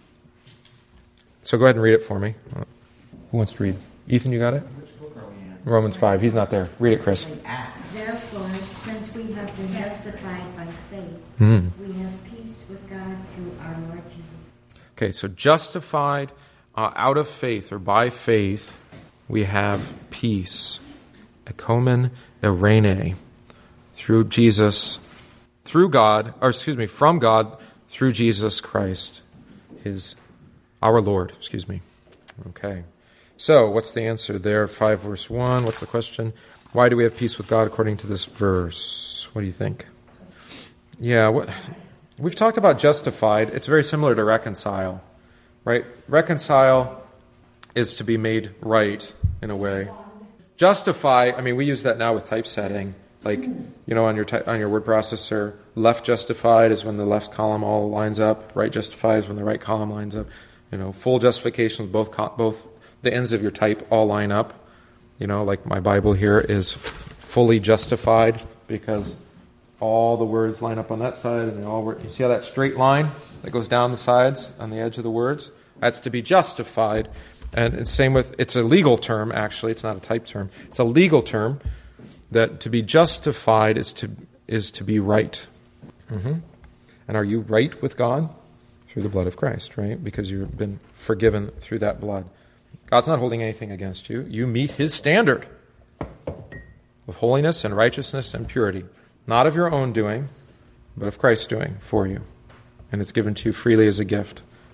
So go ahead and read it for me. Who wants to read? Ethan, you got it? Which book are we in? Romans five. He's not there. Read it, Chris. Therefore, since we have been justified by faith, Hmm. we have peace with God through our Lord Jesus. Okay, so justified uh, out of faith or by faith, we have peace. Ekomen erene. Through Jesus, through God, or excuse me, from God, through Jesus Christ, his, our Lord, excuse me. Okay. So, what's the answer there? five verse one. What's the question? Why do we have peace with God according to this verse? What do you think? Yeah, what, we've talked about justified. It's very similar to reconcile, right? Reconcile is to be made right in a way. Justify, I mean, we use that now with typesetting. Like, you know, on your ty- on your word processor, left justified is when the left column all lines up. Right justified is when the right column lines up. You know, full justification with both co- both the ends of your type all line up. You know, like my Bible here is fully justified because all the words line up on that side, and they all work. You see how that straight line that goes down the sides on the edge of the words? That's to be justified. And it's same with, it's a legal term, actually. It's not a type term. It's a legal term. That to be justified is to is to be right. Mm-hmm. And are you right with God? Through the blood of Christ, right? Because you've been forgiven through that blood. God's not holding anything against you. You meet his standard of holiness and righteousness and purity. Not of your own doing, but of Christ's doing for you. And it's given to you freely as a gift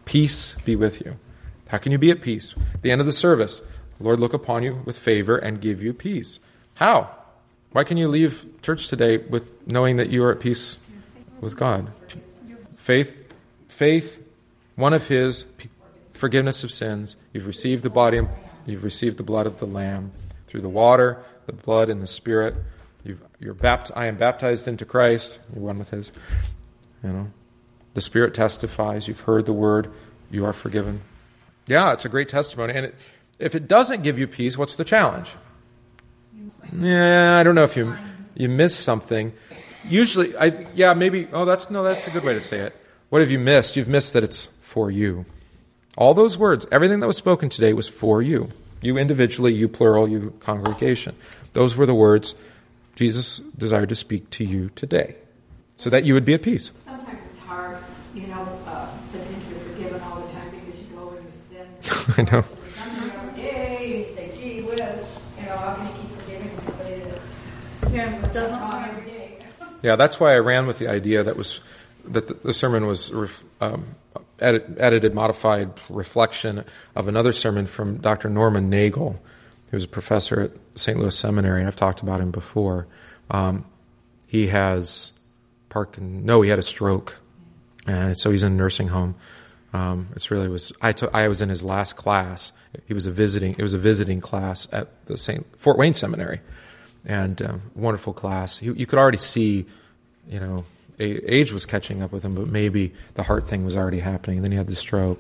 Peace be with you. How can you be at peace? At the end of the service, the Lord look upon you with favor and give you peace. How? Why can you leave church today with knowing that you are at peace with God? Faith, faith, one of His, forgiveness of sins. You've received the body, you've received the blood of the Lamb through the water, the blood, and the Spirit. You've, you're bapt- I am baptized into Christ. You're one with His. You know, the Spirit testifies. You've heard the word. You are forgiven. Yeah, it's a great testimony. And it, if it doesn't give you peace, what's the challenge? Yeah, I don't know if you you missed something. Usually, I yeah, maybe. Oh, that's no, that's a good way to say it. What have you missed? You've missed that it's for you. All those words, everything that was spoken today was for you. You individually, you plural, you congregation. Those were the words Jesus desired to speak to you today, so that you would be at peace. Sometimes it's hard, you know, uh, to think you're forgiven all the time because you go and you sin. I know. Every day, and you say, gee whiz, you know, how can you keep forgiving somebody that Yeah, it doesn't wrong matter. every day? Yeah, that's why I ran with the idea that was that the, the sermon was ref, um, edit, edited, modified reflection of another sermon from Doctor Norman Nagel. He was a professor at Saint Louis Seminary, and I've talked about him before. Um, he has Parkin. No, he had a stroke, and so he's in a nursing home. Um, it's really was. I took. I was in his last class. He was a visiting. It was a visiting class at the Saint Fort Wayne Seminary, and um, wonderful class. He, you could already see, you know, age was catching up with him, but maybe the heart thing was already happening. And then he had the stroke.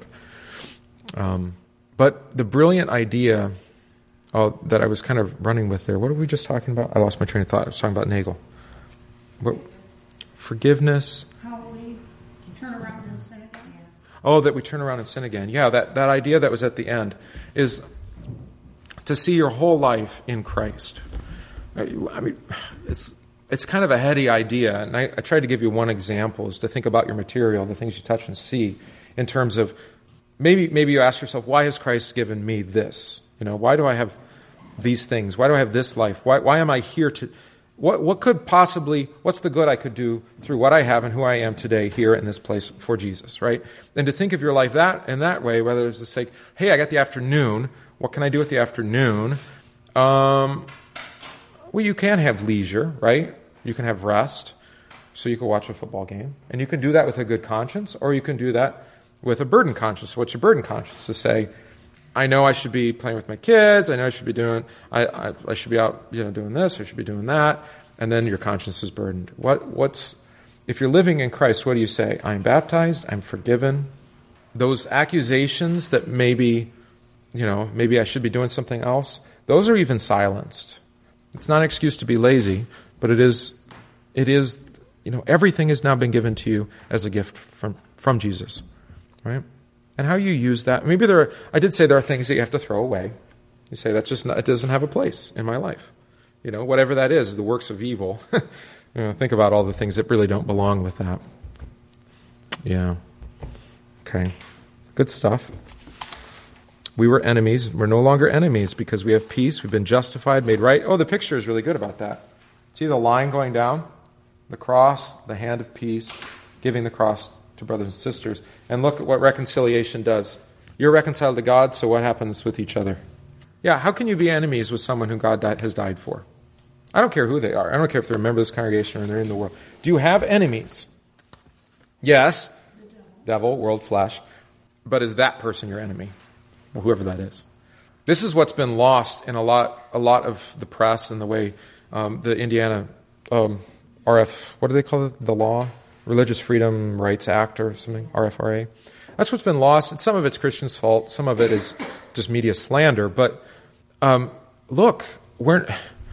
Um, but the brilliant idea. Oh, that I was kind of running with there. What were we just talking about? I lost my train of thought. I was talking about Nagel. What? Forgiveness. How we turn around and sin again. Oh, that we turn around and sin again. Yeah, that, that idea that was at the end is to see your whole life in Christ. I mean, it's it's kind of a heady idea, and I, I tried to give you one example, is to think about your material, the things you touch and see, in terms of maybe maybe you ask yourself, why has Christ given me this? You know, why do I have these things? Why do I have this life? Why why am I here to... What what could possibly, what's the good I could do through what I have and who I am today here in this place for Jesus, right? And to think of your life that in that way, whether it's to say, hey, I got the afternoon, what can I do with the afternoon? Um, well, you can have leisure, right? You can have rest, so you can watch a football game. And you can do that with a good conscience, or you can do that with a burden conscience. What's your burden conscience? To say, I know I should be playing with my kids. I know I should be doing. I, I I should be out, you know, doing this. I should be doing that. And then your conscience is burdened. What what's if you're living in Christ? What do you say? I'm baptized. I'm forgiven. Those accusations that maybe, you know, maybe I should be doing something else. Those are even silenced. It's not an excuse to be lazy, but it is. It is. You know, everything has now been given to you as a gift from from Jesus, right? And how you use that. Maybe there are, I did say there are things that you have to throw away. You say, that's just not, it doesn't have a place in my life. You know, whatever that is, the works of evil. you know, think about all the things that really don't belong with that. Yeah. Okay. Good stuff. We were enemies. We're no longer enemies because we have peace. We've been justified, made right. Oh, the picture is really good about that. See the line going down? The cross, the hand of peace, giving the cross to brothers and sisters. And look at what reconciliation does. You're reconciled to God, so what happens with each other? Yeah, how can you be enemies with someone who God died, has died for? I don't care who they are. I don't care if they're a member of this congregation or they're in the world. Do you have enemies? Yes. Devil, world, flesh. But is that person your enemy? Well, whoever that is. This is what's been lost in a lot a lot of the press and the way um, the Indiana um, R F, what do they call it? The law? Religious Freedom Rights Act or something, R F R A. That's what's been lost. And some of it's Christians' fault. Some of it is just media slander. But um, look, we're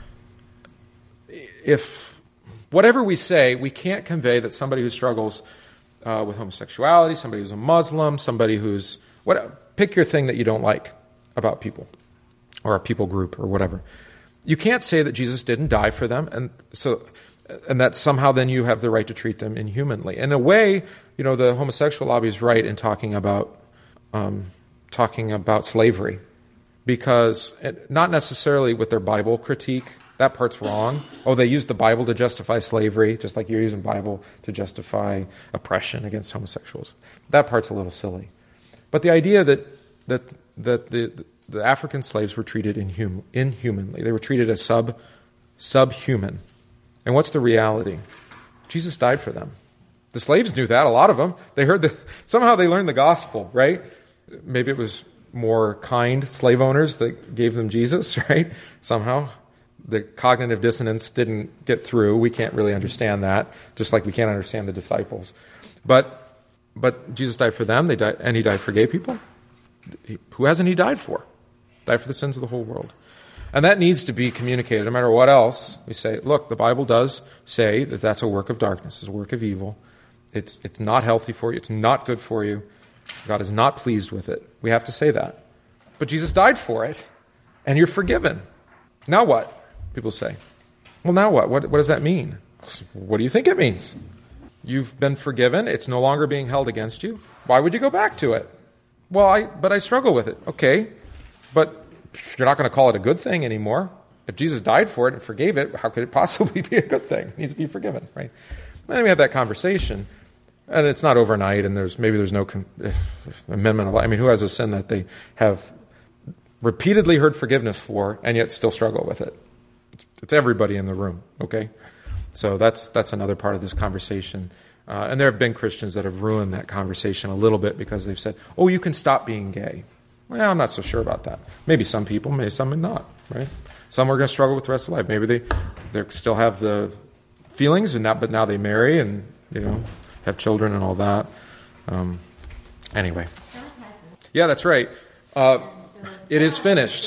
if whatever we say, we can't convey that somebody who struggles uh, with homosexuality, somebody who's a Muslim, somebody who's what pick your thing that you don't like about people or a people group or whatever. You can't say that Jesus didn't die for them, and so. And that somehow then you have the right to treat them inhumanly. In a way, you know, the homosexual lobby is right in talking about um, talking about slavery, because it, not necessarily with their Bible critique. That part's wrong. Oh, they use the Bible to justify slavery, just like you're using the Bible to justify oppression against homosexuals. That part's a little silly. But the idea that that that the the African slaves were treated inhum, inhumanly, they were treated as sub subhuman. And what's the reality? Jesus died for them. The slaves knew that, a lot of them. They heard the, somehow they learned the gospel, right? Maybe it was more kind slave owners that gave them Jesus, right? Somehow. The cognitive dissonance didn't get through. We can't really understand that, just like we can't understand the disciples. But but Jesus died for them, they died, and he died for gay people. Who hasn't he died for? Died for the sins of the whole world. And that needs to be communicated, no matter what else. We say, look, the Bible does say that that's a work of darkness, it's a work of evil. It's it's not healthy for you, it's not good for you. God is not pleased with it. We have to say that. But Jesus died for it, and you're forgiven. Now what? People say, well, now what? what? What does that mean? What do you think it means? You've been forgiven. It's no longer being held against you. Why would you go back to it? Well, I but I struggle with it. Okay, but you're not going to call it a good thing anymore. If Jesus died for it and forgave it, how could it possibly be a good thing? It needs to be forgiven, right? And then we have that conversation, and it's not overnight, and there's maybe there's no con- amendment of, I mean, who has a sin that they have repeatedly heard forgiveness for and yet still struggle with it? It's everybody in the room, okay? So that's that's another part of this conversation. Uh, and there have been Christians that have ruined that conversation a little bit because they've said, oh, you can stop being gay. Well, I'm not so sure about that. Maybe some people, maybe some not, right? Some are going to struggle with the rest of life. Maybe they they still have the feelings, and not, but now they marry and, you know, have children and all that. Um, anyway. Yeah, that's right. Uh, it is finished.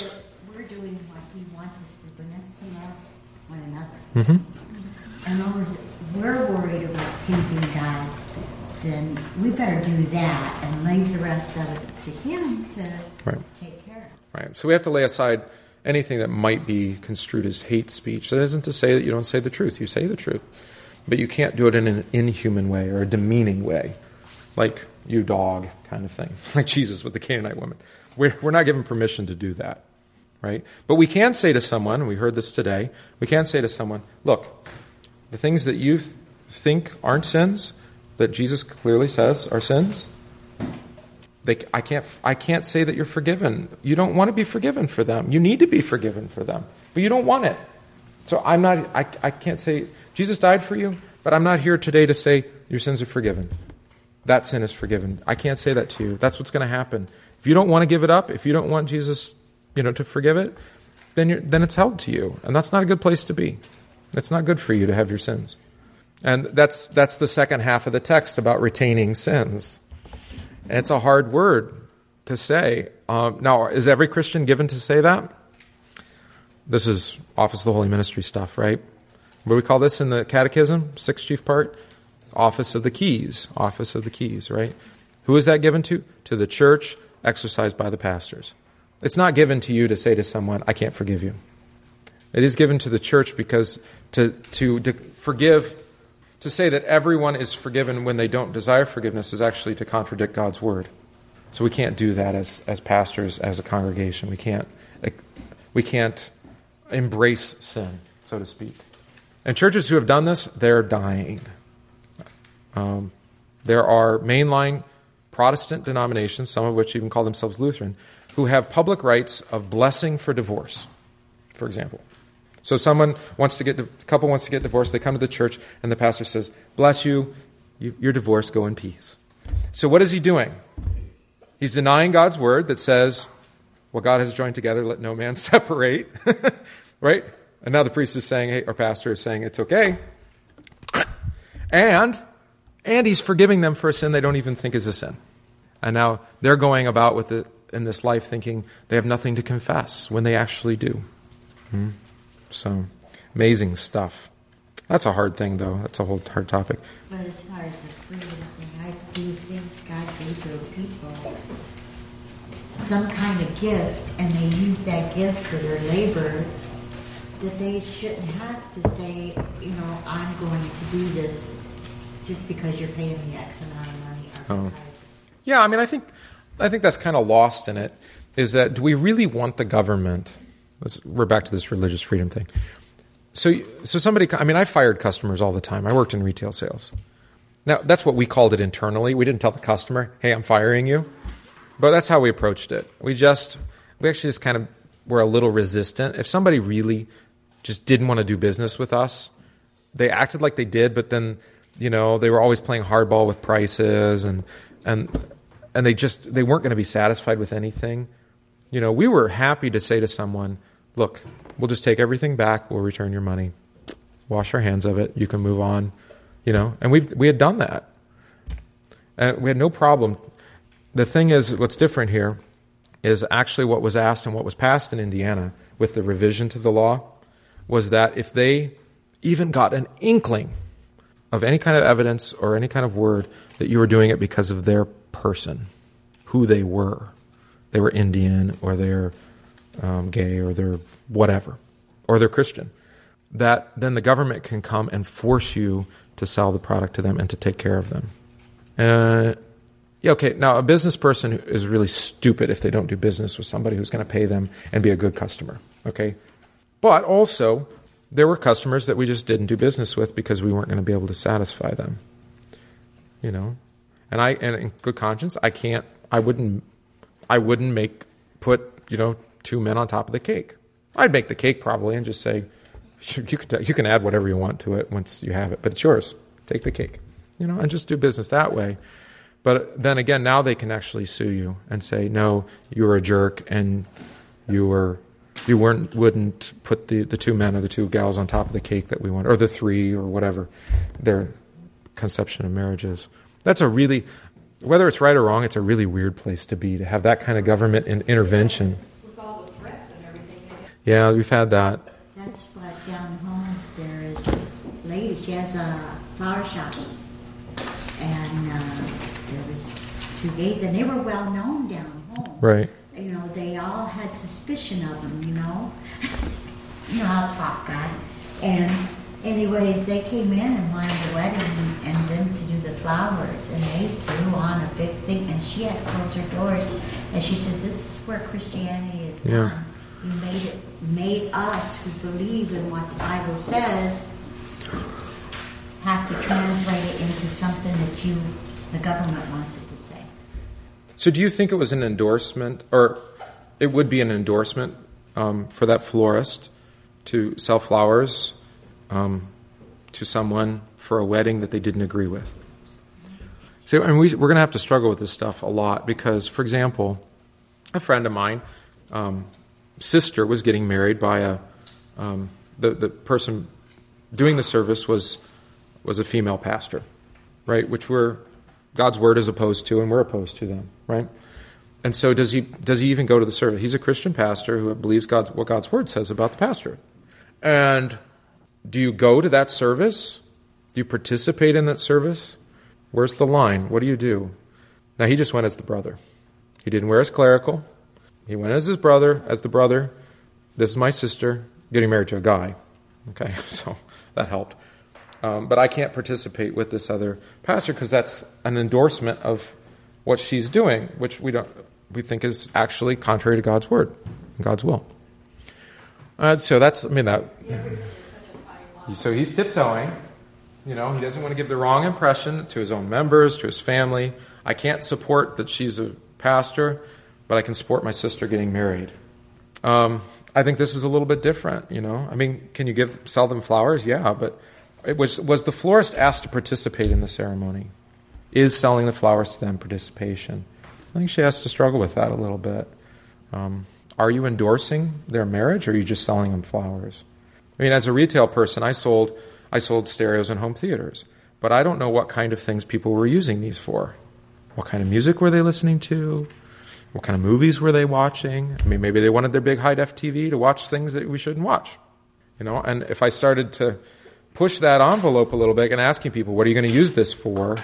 Mm-hmm. And long as we're worried about pleasing God, then we better do that and leave the rest of it to Him to right. take care of. Right. So we have to lay aside anything that might be construed as hate speech. That isn't to say that you don't say the truth. You say the truth. But you can't do it in an inhuman way or a demeaning way, like you dog kind of thing, like Jesus with the Canaanite woman. We're, we're not given permission to do that. Right? But we can say to someone, we heard this today, we can say to someone, look, the things that you th- think aren't sins, that Jesus clearly says are sins, they, I can't I can't say that you're forgiven. You don't want to be forgiven for them. You need to be forgiven for them, but you don't want it. So I'm not, I, I can't say, Jesus died for you, but I'm not here today to say your sins are forgiven. That sin is forgiven. I can't say that to you. That's what's going to happen. If you don't want to give it up, if you don't want Jesus you know, to forgive it, then you're, then it's held to you. And that's not a good place to be. It's not good for you to have your sins. And that's that's the second half of the text about retaining sins. And it's a hard word to say. Um, now, is every Christian given to say that? This is Office of the Holy Ministry stuff, right? What do we call this in the Catechism, sixth chief part? Office of the Keys. Office of the Keys, right? Who is that given to? To the church, exercised by the pastors. It's not given to you to say to someone, I can't forgive you. It is given to the church because to, to, to forgive, to say that everyone is forgiven when they don't desire forgiveness is actually to contradict God's word. So we can't do that as, as pastors, as a congregation. We can't, we can't embrace sin, so to speak. And churches who have done this, they're dying. Um, there are mainline Protestant denominations, some of which even call themselves Lutheran, who have public rights of blessing for divorce, for example. So someone wants to get, a couple wants to get divorced, they come to the church, and the pastor says, bless you, you you're divorced, go in peace. So what is he doing? He's denying God's word that says, what God has joined together, let no man separate, right? And now the priest is saying, hey, or pastor is saying, it's okay. And, and he's forgiving them for a sin they don't even think is a sin. And now they're going about with it in this life thinking they have nothing to confess when they actually do. Hmm? So, amazing stuff. That's a hard thing, though. That's a whole hard topic. But as far as the freedom thing, I do think God gave those people some kind of gift, and they use that gift for their labor, that they shouldn't have to say, you know, I'm going to do this just because you're paying me X amount of money. Or oh. Yeah, I mean, I think I think that's kind of lost in it, is that do we really want the government? Let's, we're back to this religious freedom thing. So, so somebody, I mean, I fired customers all the time. I worked in retail sales. Now, that's what we called it internally. We didn't tell the customer, hey, I'm firing you. But that's how we approached it. We just, we actually just kind of were a little resistant. If somebody really just didn't want to do business with us, they acted like they did, but then, you know, they were always playing hardball with prices, and and and they just, they weren't going to be satisfied with anything. You know, we were happy to say to someone, look, we'll just take everything back, we'll return your money, wash our hands of it, you can move on, you know, and we we had done that. And we had no problem. The thing is, what's different here is actually what was asked and what was passed in Indiana with the revision to the law was that if they even got an inkling of any kind of evidence or any kind of word that you were doing it because of their person, who they were, they were Indian or they're um, gay or they're whatever, or they're Christian, that then the government can come and force you to sell the product to them and to take care of them. Uh, yeah, okay, now a business person is really stupid if they don't do business with somebody who's going to pay them and be a good customer, okay? But also, there were customers that we just didn't do business with because we weren't going to be able to satisfy them, you know? And I, and in good conscience, I can't, I wouldn't, I wouldn't make, put, you know, two men on top of the cake. I'd make the cake probably and just say, you can, you can add whatever you want to it once you have it, but it's yours. Take the cake, you know, and just do business that way. But then again, now they can actually sue you and say, no, you were a jerk and you were, you weren't, wouldn't put the, the two men or the two gals on top of the cake that we want, or the three or whatever their conception of marriage is. That's a really, whether it's right or wrong, it's a really weird place to be, to have that kind of government in, intervention. With all the threats and everything. Yeah, we've had that. That's what down home there is this lady, she has a flower shop. And uh, there was two gays, and they were well known down home. Right. You know, they all had suspicion of them, you know. You know how talk guy. And anyways, they came in and wanted the wedding and them to do the flowers, and they threw on a big thing, and she had to close her doors. And she says, this is where Christianity is Yeah. done. You made it, made us who believe in what the Bible says have to translate it into something that you, the government, wants it to say. So do you think it was an endorsement, or it would be an endorsement um, for that florist to sell flowers um, to someone for a wedding that they didn't agree with? So I mean, we, we're going to have to struggle with this stuff a lot because, for example, a friend of mine, um, sister was getting married by a, um, the, the person doing the service was was a female pastor, right? Which we're, God's word is opposed to, and we're opposed to them, right? And so does he does he even go to the service? He's a Christian pastor who believes God's, what God's word says about the pastor. And do you go to that service? Do you participate in that service? Where's the line? What do you do? Now, he just went as the brother. He didn't wear his clerical. He went as his brother, as the brother. This is my sister getting married to a guy. Okay, so that helped. Um, but I can't participate with this other pastor because that's an endorsement of what she's doing, which we don't we think is actually contrary to God's word and God's will. Uh, so that's I mean that. So he's tiptoeing. You know, he doesn't want to give the wrong impression to his own members, to his family. I can't support that she's a pastor, but I can support my sister getting married. Um, I think this is a little bit different. You know, I mean, can you give sell them flowers? Yeah, but. It was was the florist asked to participate in the ceremony? Is selling the flowers to them participation? I think she has to struggle with that a little bit. Um, are you endorsing their marriage, or are you just selling them flowers? I mean, as a retail person, I sold I sold stereos and home theaters, but I don't know what kind of things people were using these for. What kind of music were they listening to? What kind of movies were they watching? I mean, maybe they wanted their big high-def T V to watch things that we shouldn't watch. You know, and if I started to push that envelope a little bit and asking people, what are you going to use this for?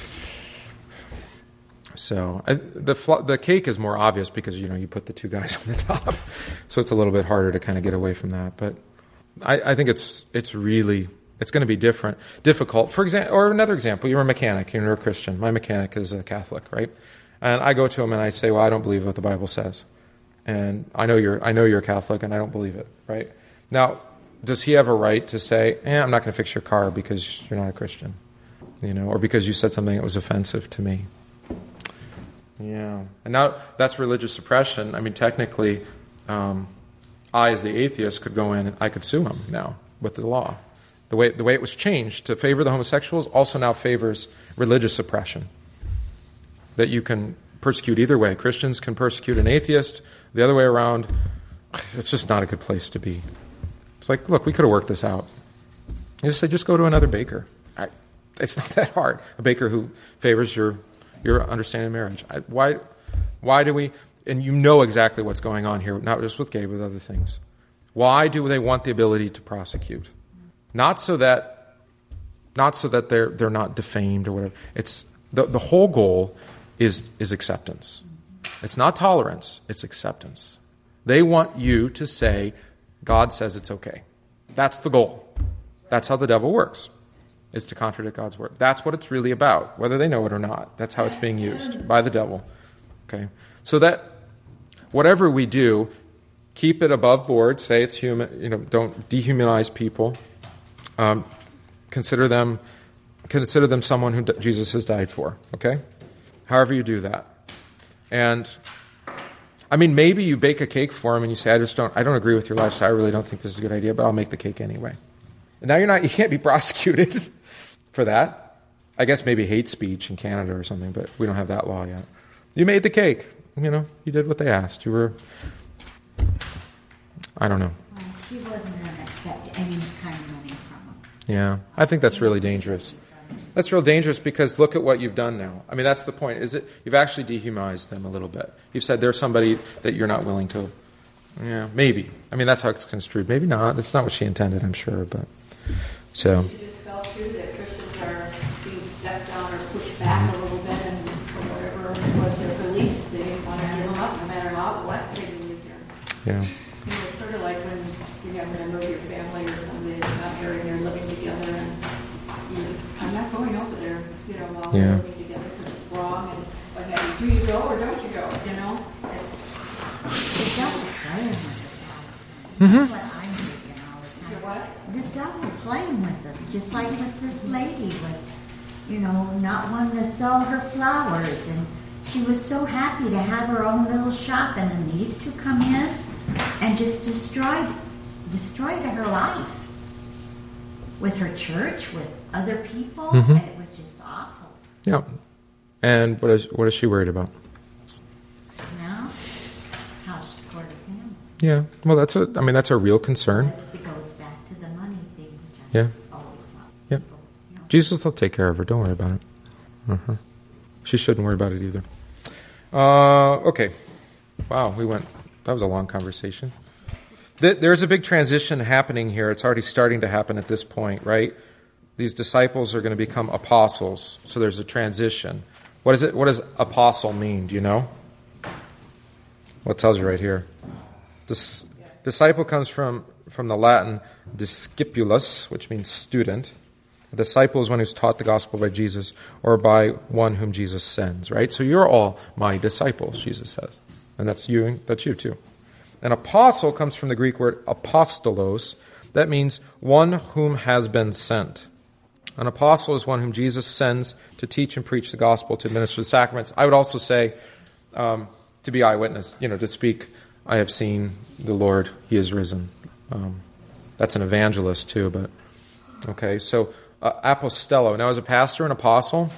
So I, the the cake is more obvious because, you know, you put the two guys on the top. So it's a little bit harder to kind of get away from that. But I, I think it's it's really, it's going to be different, difficult. For example, or another example, you're a mechanic, you're a Christian. My mechanic is a Catholic, right? And I go to him and I say, well, I don't believe what the Bible says. And I know you're I know you're a Catholic and I don't believe it, right? Now, does he have a right to say, eh, I'm not going to fix your car because you're not a Christian, you know, or because you said something that was offensive to me? Yeah. And now that's religious suppression. I mean, technically, um, I, as the atheist, could go in and I could sue him now with the law. The way the way it was changed to favor the homosexuals also now favors religious suppression. That you can persecute either way. Christians can persecute an atheist. The other way around, it's just not a good place to be. It's like, look, we could have worked this out. You just say, just go to another baker. I, it's not that hard. A baker who favors your your understanding of marriage. I, why, why do we? And you know exactly what's going on here, not just with gay, but with other things. Why do they want the ability to prosecute? Not so that, not so that they're they're not defamed or whatever. It's the the whole goal is is acceptance. It's not tolerance. It's acceptance. They want you to say, God says it's okay. That's the goal. That's how the devil works, is to contradict God's word. That's what it's really about, whether they know it or not. That's how it's being used by the devil. Okay, so that whatever we do, keep it above board. Say it's human. You know, don't dehumanize people. Um, consider them, consider them someone who d- Jesus has died for. Okay, however you do that, and I mean, maybe you bake a cake for them and you say, "I just don't, I don't agree with your lifestyle. I really don't think this is a good idea, but I'll make the cake anyway." And now you're not, you can't be prosecuted for that. I guess maybe hate speech in Canada or something, but we don't have that law yet. You made the cake. You know, you did what they asked. You were, I don't know. Well, she wasn't going to accept any kind of money from him. Yeah, I think that's really dangerous. That's real dangerous because look at what you've done now. I mean, that's the point. Is it you've actually dehumanized them a little bit. You've said they're somebody that you're not willing to. Yeah, maybe. I mean, that's how it's construed. Maybe not. That's not what she intended, I'm sure. But so. She just felt too that Christians are being stepped on or pushed back a little bit, and for whatever was their beliefs, they didn't want to give them up, no matter how what they believed in. Yeah. You know, it's sort of like when you have a member of your family or somebody that's not married and they're living together, and you, I'm not going over there, you know, while Yeah. we're living together because it's wrong, and what have you. Do you go or don't you go? You know. It's, The devil playing with us all the time. Mm-hmm. That's what I'm thinking all the time. You what? The devil playing with us, just like with this lady with, you know, not wanting to sell her flowers. And she was so happy to have her own little shop. And then these two come in and just destroyed, destroyed her life. With her church, with other people. Mm-hmm. It was just awful. Yeah. And what is what is she worried about? Now, how she supported him. Yeah. Well, that's a. I mean, that's a real concern. It goes back to the money thing, which I Yeah. always thought. Yeah. people, you know, Jesus will take care of her. Don't worry about it. Uh-huh. She shouldn't worry about it either. Uh, okay. Wow, we went. That was a long conversation. Th- There's a big transition happening here. It's already starting to happen at this point, right? These disciples are going to become apostles. So there's a transition. What is it? What does apostle mean? Do you know? Well, it tells you right here. Dis- disciple comes from, from the Latin discipulus, which means student. A disciple is one who's taught the gospel by Jesus or by one whom Jesus sends, right? So you're all my disciples, Jesus says. And that's you, that's you too. An apostle comes from the Greek word apostolos. That means one whom has been sent. An apostle is one whom Jesus sends to teach and preach the gospel, to administer the sacraments. I would also say um, to be eyewitness, you know, to speak, I have seen the Lord, he is risen. Um, that's an evangelist too, but okay. So uh, apostello. Now, as a pastor and apostle,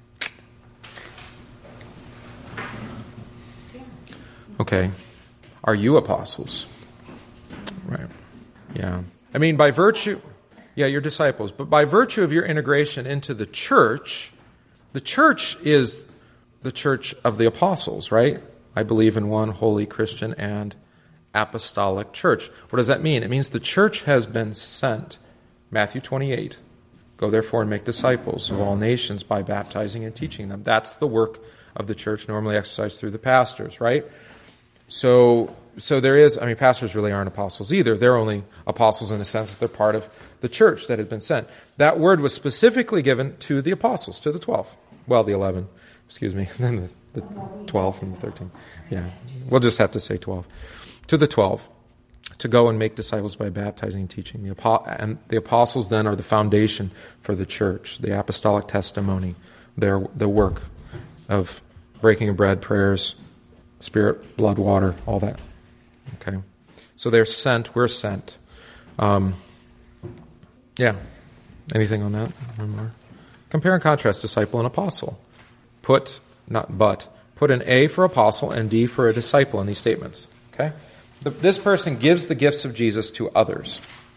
okay, are you apostles? Right. Yeah. I mean, by virtue, yeah, you're disciples, but by virtue of your integration into the church, the church is the church of the apostles, right? I believe in one holy Christian and apostolic church. What does that mean? It means the church has been sent. Matthew twenty-eight. Go therefore and make disciples of all nations by baptizing and teaching them. That's the work of the church normally exercised through the pastors, right? So, so there is, I mean, pastors really aren't apostles either. They're only apostles in the sense that they're part of the church that had been sent. That word was specifically given to the apostles, to the twelve. Well, the eleven, excuse me, then the, the twelve and the thirteen. Yeah, we'll just have to say twelve. To the twelve, to go and make disciples by baptizing and teaching. The apo- and the apostles then are the foundation for the church, the apostolic testimony, their the work of breaking of bread, prayers, spirit, blood, water, all that. Okay. So they're sent. We're sent. Um, yeah. Anything on that? One more. Compare and contrast disciple and apostle. Put, not but, put an A for apostle and D for a disciple in these statements. Okay? The, this person gives the gifts of Jesus to others.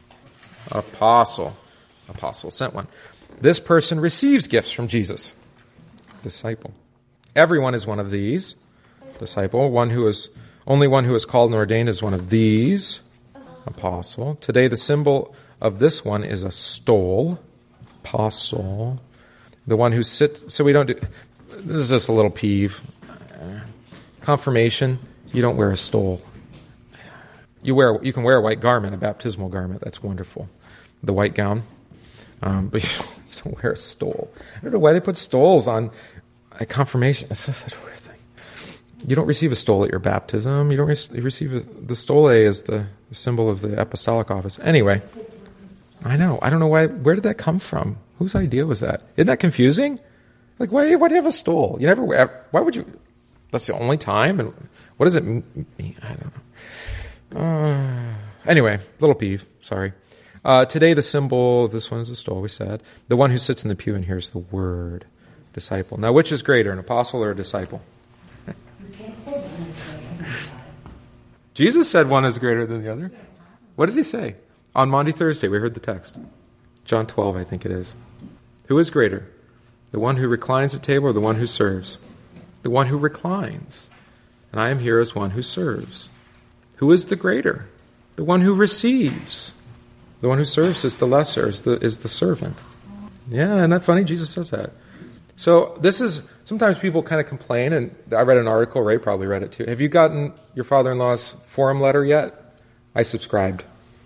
Apostle. Apostle, sent one. This person receives gifts from Jesus. Disciple. Everyone is one of these. Disciple. One who is only one who is called and ordained is one of these. Apostle. Today the symbol of this one is a stole. Apostle. The one who sits. So we don't do. This is just a little peeve. Confirmation. You don't wear a stole. You wear. You can wear a white garment, a baptismal garment. That's wonderful. The white gown. Um, but you don't wear a stole. I don't know why they put stoles on a confirmation. It's just such a weird thing. You don't receive a stole at your baptism. You don't re- you receive a, the stole is the symbol of the apostolic office. Anyway, I know. I don't know why. Where did that come from? Whose idea was that? Isn't that confusing? Like, why, why do you have a stole? You never wear. Why would you? That's the only time. And what does it mean? I don't know. Uh, anyway, little peeve. Sorry. Uh, today the symbol, this one is a stole, we said. The one who sits in the pew and hears the word. Disciple. Now, which is greater, an apostle or a disciple? You can't say one is greater. Jesus said one is greater than the other. What did he say? On Maundy Thursday, we heard the text. John twelve, I think it is. Who is greater? The one who reclines at table or the one who serves? The one who reclines. And I am here as one who serves. Who is the greater? The one who receives. The one who serves is the lesser, is the, is the servant. Yeah, isn't that funny? Jesus says that. So this is, sometimes people kind of complain, and I read an article, Ray probably read it too. Have you gotten your father-in-law's forum letter yet? I subscribed.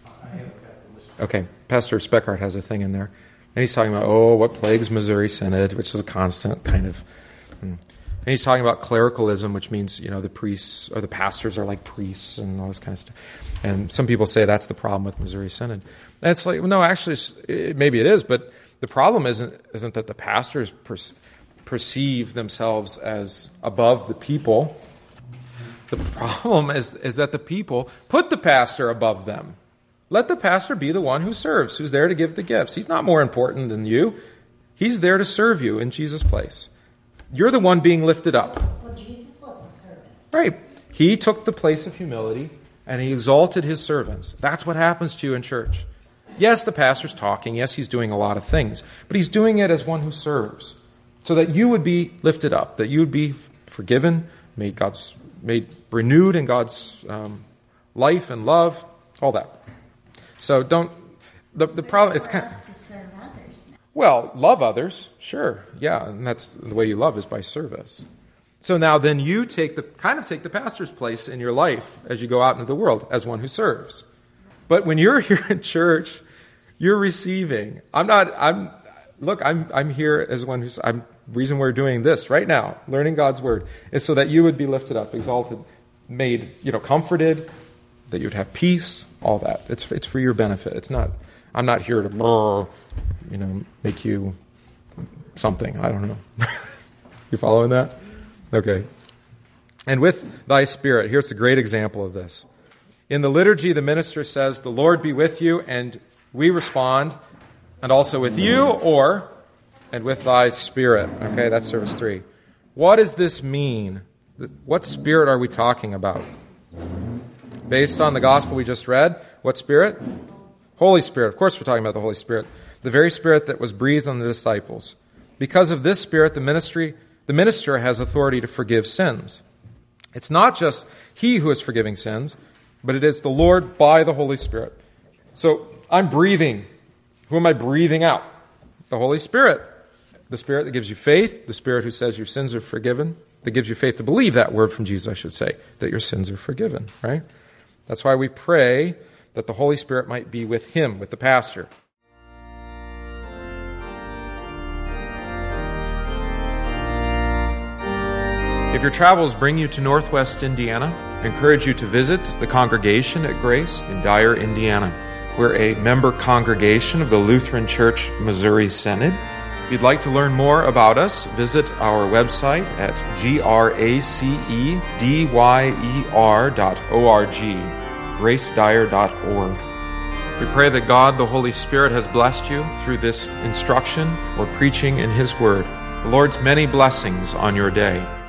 Okay, Pastor Speckart has a thing in there. And he's talking about, oh, what plagues Missouri Synod, which is a constant kind of... And he's talking about clericalism, which means, you know, the priests or the pastors are like priests and all this kind of stuff. And some people say that's the problem with Missouri Synod. And it's like, well, no, actually, it, maybe it is, but the problem isn't isn't that the pastors per, perceive themselves as above the people. The problem is, is that the people put the pastor above them. Let the pastor be the one who serves, who's there to give the gifts. He's not more important than you. He's there to serve you in Jesus' place. You're the one being lifted up. Well, Jesus was a servant. Right. He took the place of humility and he exalted his servants. That's what happens to you in church. Yes, the pastor's talking. Yes, he's doing a lot of things. But he's doing it as one who serves. So that you would be lifted up, that you would be forgiven, made God's made renewed in God's um, life and love, all that. So don't the the problem it's kind of, to serve others. well, love others, sure, yeah, and that's the way you love is by service. So now then you take the kind of take the pastor's place in your life as you go out into the world as one who serves. But when you're here in church, you're receiving. I'm not. I'm look. I'm I'm here as one who's. I'm reason we're doing this right now, learning God's word, is so that you would be lifted up, exalted, made, you know, comforted, that you'd have peace, all that. It's it's for your benefit. It's not. I'm not here to, you know, make you something. I don't know. You following that? Okay. And with thy spirit, here's a great example of this. In the liturgy, the minister says, "The Lord be with you," and we respond, "And also with you," or "And with thy spirit." Okay, that's service three. What does this mean? What spirit are we talking about? Based on the gospel we just read, what spirit? Holy Spirit. Of course we're talking about the Holy Spirit. The very Spirit that was breathed on the disciples. Because of this Spirit, the ministry, the minister has authority to forgive sins. It's not just he who is forgiving sins, but it is the Lord by the Holy Spirit. So I'm breathing. Who am I breathing out? The Holy Spirit. The Spirit that gives you faith, the Spirit who says your sins are forgiven, that gives you faith to believe that word from Jesus, I should say, that your sins are forgiven, right? That's why we pray that the Holy Spirit might be with him, with the pastor. If your travels bring you to Northwest Indiana, I encourage you to visit the congregation at Grace in Dyer, Indiana. We're a member congregation of the Lutheran Church Missouri Synod. If you'd like to learn more about us, visit our website at gracedyer dot org, gracedyer dot org. We pray that God, the Holy Spirit, has blessed you through this instruction or preaching in His Word. The Lord's many blessings on your day.